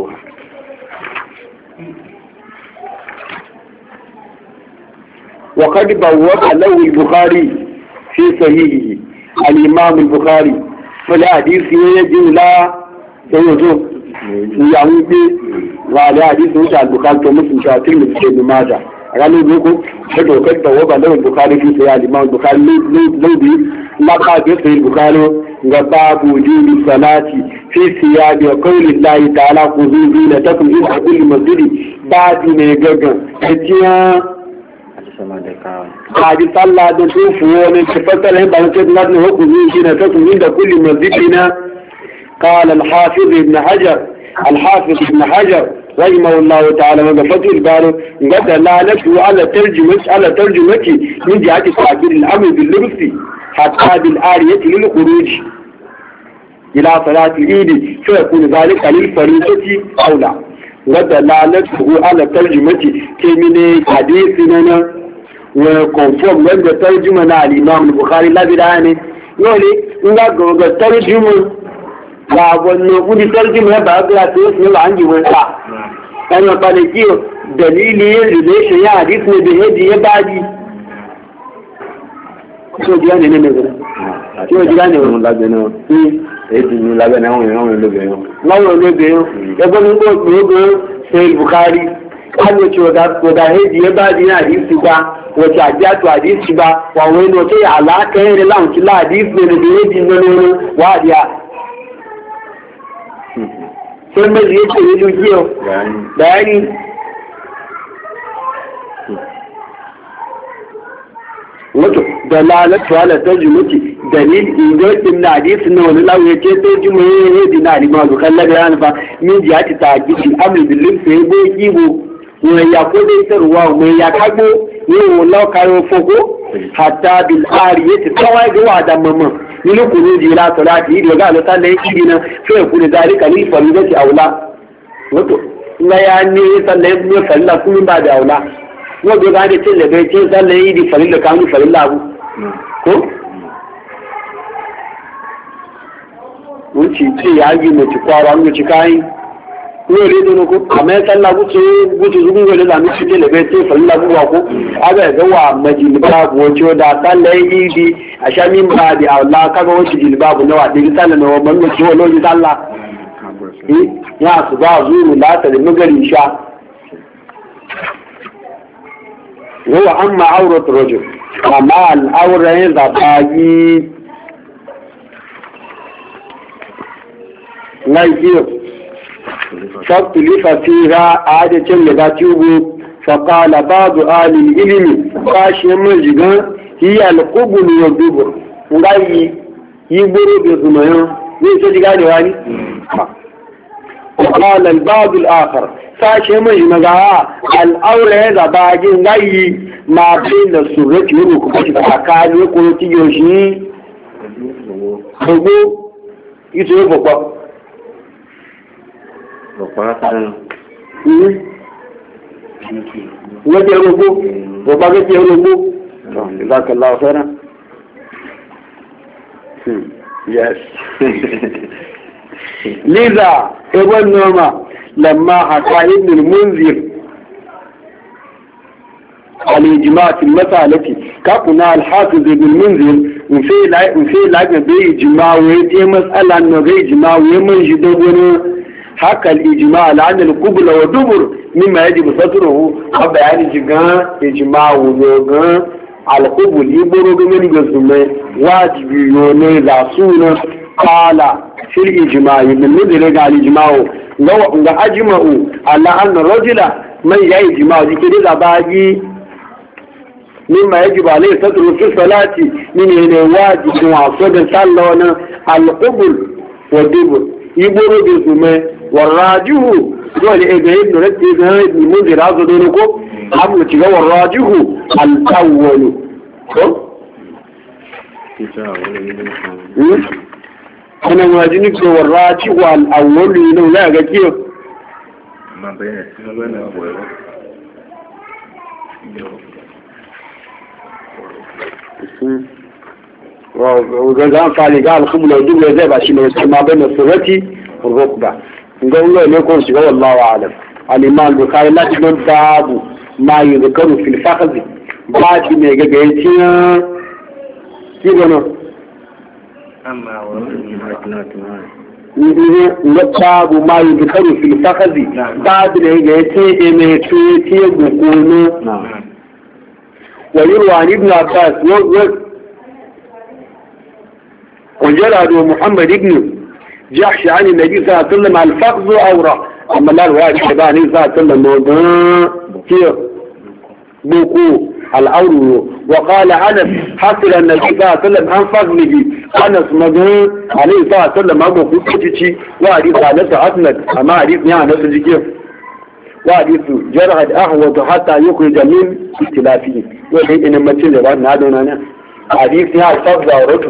وقد بوّب له البخاري في صحيحه الإمام البخاري fọlẹ́ àdísí ẹjẹ́ ìlà ẹyọjọ́ ìyàwó pé wà lẹ́ àdísí oúnjẹ àgbùkátọ̀ mùsùlùmí àti ìmìtìṣẹ́ ìlú máa jà ránú ìgbókó ṣẹ́tọ̀ kẹta wọ́bà lẹ́wọ̀n bukari fi ṣe àdìmọ́ bukari lóbi lápá àgbẹ̀fẹ̀ bukari ga babu jini salati fi siya da kawai layi ta ala ku zuzi da ta kun zuwa kulli masjidi babu mai gaggan ẹjiya Kaji sallah da tufuwa ne ta fassara yin bayan cikin nasu hukumi shi na tasu inda kulli masjidina قال الحافظ ابن حجر الحافظ ابن حجر رحمه الله تعالى وقفته البارو قد لا نفسه على ترجمة على ترجمة من جهة تعبير الأمر باللبس حتى بالآلية للخروج إلى صلاة العيد فيكون ذلك للفريضة أولى قد لا نفسه على ترجمة كمن حديثنا وكونفورم وعند ترجمة على الإمام البخاري لا بدعاني يقولي نقول ترجمة láàbọ̀ ní ogun di tọ́jú mẹ́bà ọ́gbẹ́ àti ó sì ní wàá ń jìwọ̀n ká أنا قالكيو دليلي ليش يا حديث بهدي يبادي شو جاني نمزنا شو جاني ولا بينه èdè ní lábẹ́ náà wọ́n yẹn lóbìnrin wọn. láwọn olóbìnrin ẹgbẹ́ ní gbogbo ṣe Bukhari káàlù tí ọ̀dà èdè yẹn bá di ní àdìsí gba wọ̀tí àjátò àdìsí gba wàwọn ẹnu tó yà aláàkẹ́rẹ́ láwọn tí láàdìsí lè lè èdè nínú wáàdì à. ṣé méjì yẹn tó yẹn lójú ọ báyìí. wato dalalatu ala tajmuti dalil ingatin na hadisin na wani lawo yace sai jumu yayi dina ni ma bukan la bayan fa min ji ati ta gidi amri bil sai bo kibo ne ya ko dai tarwa mai ya kago ne wallahu kayo foko hatta bil ariyati tawai ga wada mamma ni ku ne jira salati da ga Allah ne yake dina sai ku da zalika li faridati aula wato na ya ne sallai ne falla kun ba da aula wọ́n bí káàdì tí lẹ̀bẹ̀ tí ó sálẹ̀ yìí di fàrílẹ̀ káàmù fàrílẹ̀ àbú kó wọ́n ti tí ìyá yìí mọ̀ ti kọ́ ara ń gbèsè káyín ní èrè dúnú kó àmẹ́sálà gúúsù gúúsù gúúsù wẹ̀lẹ̀ làmì tí lẹ̀bẹ̀ tí fàrílẹ̀ àbú wà kó abẹ́ẹ̀fẹ́ wà mẹ́jìlìbáàbù wọn tí ó da sálẹ̀ yìí di àṣàmì ń bá di àwòlá kábọ̀ wọ́n ti jìlìbáàbù náà àdéhùn sálẹ̀ náà wọ́n mọ̀ tí wọ́n lóyún sálà ní àsùbá zúrù látàrí mọ́gàrì ìṣá هو أما عورة الرجل وما الأورة ذباقي لا يجيب فاختلف فيها عادة لغاتيوب فقال بعض آل العلم قاشي مجدا هي القبل والدبر نغاي يبرو بزمان ليس جغاني واني وقال البعض الآخر sashe mai magawa al'aura ya zaba jin gayi ma fi da surati yau kuma shi tsakani ko tiyo shi gbogbo ito ya gbogbo wọ́n jẹ́ gbogbo gbogbo gẹ́gẹ́ gbogbo ìzákẹ̀lá ọ̀fẹ́ràn yes liza ẹgbẹ́ nọ́ọ̀mà لما حكى ابن المنذر على إجماع المسألة كقنا الحافظ ابن المنذر وفي لعب بإجماع ويتي مسألة أنه بإجماع ويمن جدونا حكى الإجماع لأن القبل ودبر مما يجب سطره أبا يعني جغان إجماع ويوغان على القبل يبرو من جزمه واجب يوني لاسونا قال في الإجماع ابن المنذر قال إجماعه لو أجمعوا على أن الرجل من يجمع ذكر الأباجي مما يجب عليه ستر في الصلاة من هنا واجب وعصد صلونا القبل والدبر يبرو بسمه والراجه دول ابن رتب ابن المنذر هذا دونكو أبو تجا والراجه الأول أنا واجنك والراجح والأول إنه لا كيف ما بين ما بين أول وجزاء قال قال خمل الجملة زي باشي ما بين الصورة والركبة نقول له لكم شيء والله أعلم الإمام البخاري لا تكون باب ما يذكر في الفخذ بعد ما يجيتيا كيف babu ma yi zikaru fil fakazi babu da ya ce mai tuye gukono wa yurwa ni ibn abbas وجرد محمد ابن جحش عن النبي صلى الله عليه وسلم الفقز أورا أما لا رواية الشباب صلى الله عليه وسلم كيف بوكو الأورو وقال أنس حصل النبي صلى الله عليه وسلم عن فضله أنس مجنون عليه الصلاة والسلام أبو كتشي وحديث أنس أسند أما حديث نعم أنس كيف وحديث جرد أحوط حتى يخرج من اختلافه وحيث إنما تشيل رأينا هذا حديث نعم فضل أورته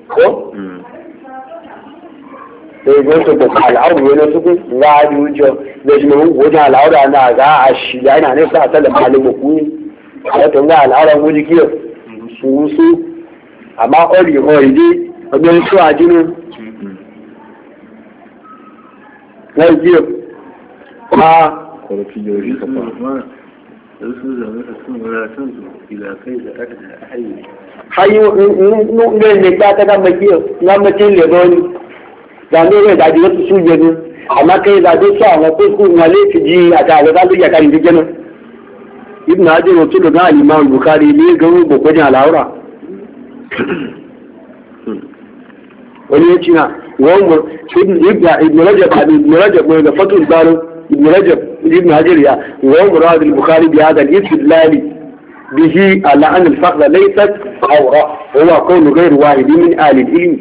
sai gwamnati da al'auru wani suku za a yi wuce da shi mai wajen al'aura na za a shi da yana ne sa sallan malin makuni a yata ga al'aura wuji kiyar su wusu amma ori ori dai wajen su a jinin na kiyar ma kwalifiyoyi kafa hayo ne ne ta ta gamba kiyo gamba cin leboni ga ne ne da ji wasu suje ne amma kai da duk sa wa ko ku ngale ji a ta ga da ya kan dige ne ibn hajar wato da al-imam bukhari ne ga mu ko jin al-aura wani ya cina wani ibn rajab ibn rajab mai da fatul baro ibn rajab ibn hajar ya wani murad al-bukhari bi hada al-istidlal bihi ala an al-faqr laysat awra huwa qawlu ghayr wahid min ahli al-ilm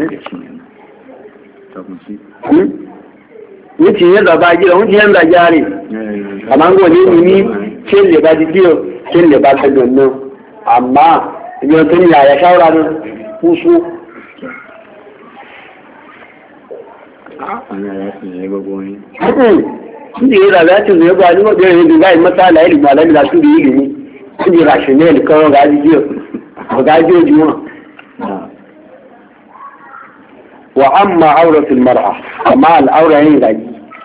yace yanda ba gida wani yanda jare amma go ne ni kin le ba dikiyo kin le ba ta donno amma idan tun ya ya shawara ne kusu ana ya fi ne gbogbo ni ndị ịra ga-achị ụzọ ebe anyị nwere ihe ga mata ala ili ala ili asụ dị ili ndị rationel kọrọ ga-adịghị ga-adị oji nwa wa amma auratul mar'a amma al'aura yin gaji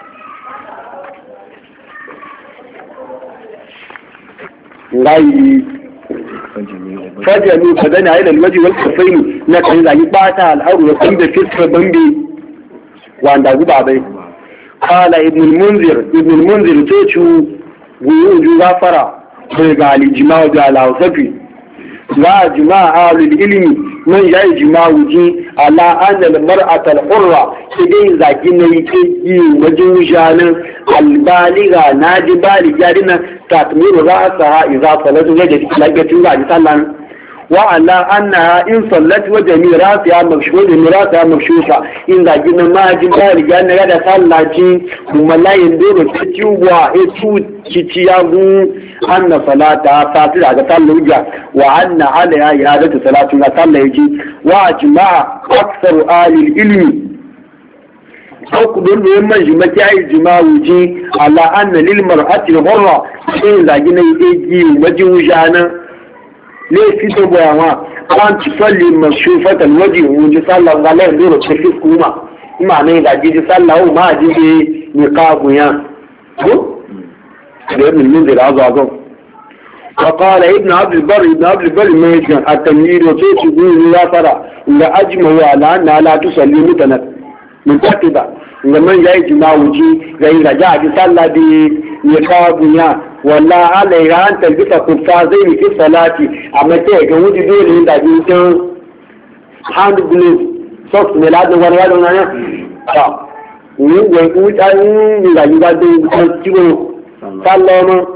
ngayi fajami fadana ila alwaji wal kafaini na kan zagi bata al'aura kan da fiskar bambe wanda guba bai قال ابن المنذر ابن المنذر تيتشو ويوجو غفرة بيقى الإجماع على وصفي لا جماع أهل العلم من جاء إجماع وجي على أن المرأة الحرة إذا زاكين يكي وجوجانا البالغة ناجي بالغة تطمير رأسها إذا صلت وجدت لقيت الله وعلى أنها إن صلت وجميع راسها مكشوفة مراسها مكشوفة إن ذاكنا ما جمال جانا غدا صلى ثم لا يندور تتيوبوا إتو تتيابوا أن صلاتها فاتحة صلى وجه وأن عليها إعادة صلاة صلى يجي وأجمع أكثر آل العلم أقدر بهم جمتع الجماع وجي على أن للمرأة الغرة إن ذاكنا يجي وجوجانا laifi to bayawa an ci salli mashufatan waje wunji sallan galar dole ta fi kuma ima ne da jiji sallahu ma jiji ne kaguya ko da ibn munzir azago وقال ابن عبد البر ابن عبد البر ما يجن التمييز وتوجيه لا ترى لا اجمع على ان لا تصلي متنت منتقبه لما جاي جماع وجي جاي رجع صلى بنقابها ولا عليها أن تلبس قفازين في الصلاة أما تيجي ودي دول عند جيتان hand glove صوت ميلاد وريال ونانا آه ويقول أن يلا يلا دين تيجو سلام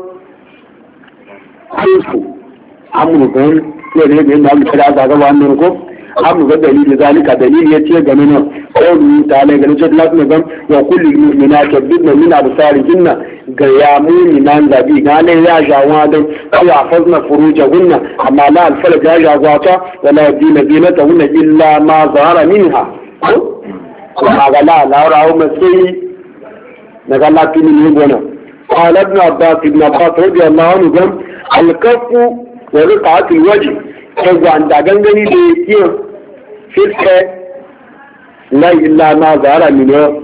كيفو أمركم يلي بين دام ثلاثة أربعة منكم أمر دليل ذلك دليل يتيه جميعا قوله تعالى قال لك نظام وكل المؤمنات يبدن من أبصارهن قيامون من ذبي قال يا جواد أو يحفظن فروجهن أما لا الفلج يا جواتا ولا يبدين زينتهن إلا ما ظهر منها وما قال لا لا رأوا مسيح نقال لك من يبونا قال ابن عباس ابن عباس رضي الله عنه قال الكف ورقعة الوجه كذا عند غنغني ليكيه فسكه لا إلا ما ظهر منه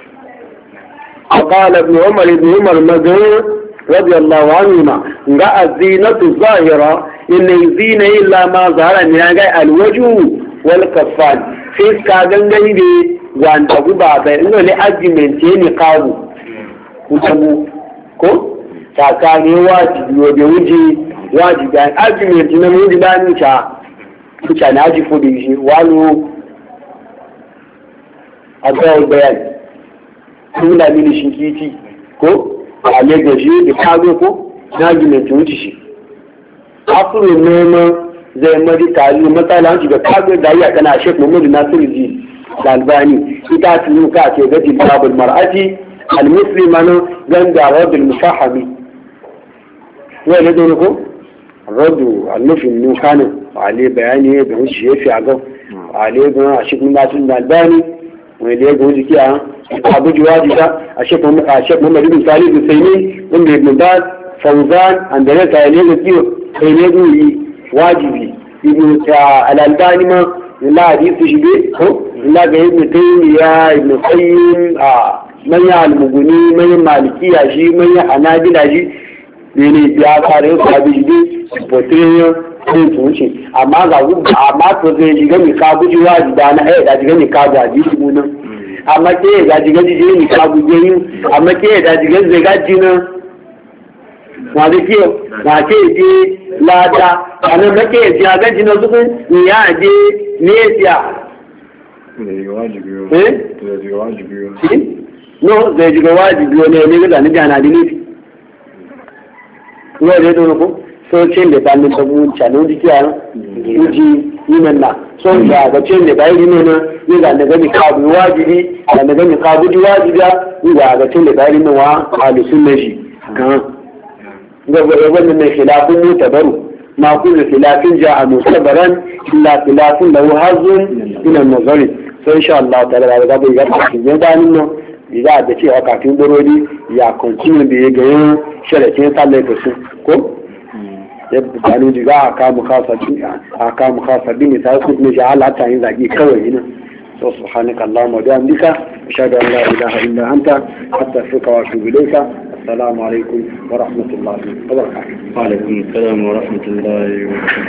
وقال ابن عمر ابن عمر مزهور رضي الله عنهما رأى الزينة الظاهرة إن الزينة إلا ما ظهر منها الوجه والكفان فسكه غنغني دي وان تقوبا بأنه لأجمنتين قابو كتبو ko tsakani wajibi wa da wuji wajibi an argument na mu da ni ta kuka na ji fodi shi walu akwai bayan kula mini shinkiti ko a lega shi da kago ko na argument wuce shi afuru nema zai mari tali matsala hanci da kago da iya kana shek Muhammad Nasiru ji da Albani ita tunu ka ce gadi babul mar'ati المسلم جنجا رد المصاحبي وين دونكو الرد المسلم كان عليه بياني بهوش يفي عقب عليه بنا اشوف الناس الالباني وين يقول لك يا ابو جوادي ده اشوف اشوف محمد بن صالح الحسيني ومن ابن باز فوزان عندنا تعليل كيو يقول واجبي ابن الالباني ما لا حديث شبيه لا ابن تيميه ابن قيم اه manyan almuguni manyan malikiya shi manyan hanabila shi ne ne ya fara yin sabi shi dai potriyo sai su wuce amma ga amma to zai shiga mai kabu ji wajiba na ai da shiga mai kabu a ji shi nan amma ke ga shiga ji mai kabu je yin amma ke da shiga zai ga ji nan wa da ke wa ke je lada anan make ya ga ji na zubin ya je ne ya eh no zai shiga wajibi ne ne ga ni jana dini ne ne don ko so cin da ban da mu challenge dikiya uji yinan na so ya ga cin da bai ne na ni ga daga ni ka bu wajibi da daga ni ka bu wajibi ni ga ga cin da bai ne wa ahli sunna shi kan ga ga wannan ne khilafun mutabaru ma kullu khilafin ja'a mutabaran illa khilafun lahu hazun min an-nazari so insha Allah ta'ala ga bai ga cikin bayanin nan idan da cewa kafin burodi ya continue da ya ga yin sharakin sallai da su ko ya bukanu diga a kamu kasabi a kamu kasabi ne ta su ne jahala ta yin zagi kawai ina so subhanaka allahumma wa bihamdika ashhadu an la ilaha illa anta astaghfiruka wa atubu ilayka assalamu alaikum wa rahmatullahi wa barakatuh wa alaikum assalam wa rahmatullahi wa barakatuh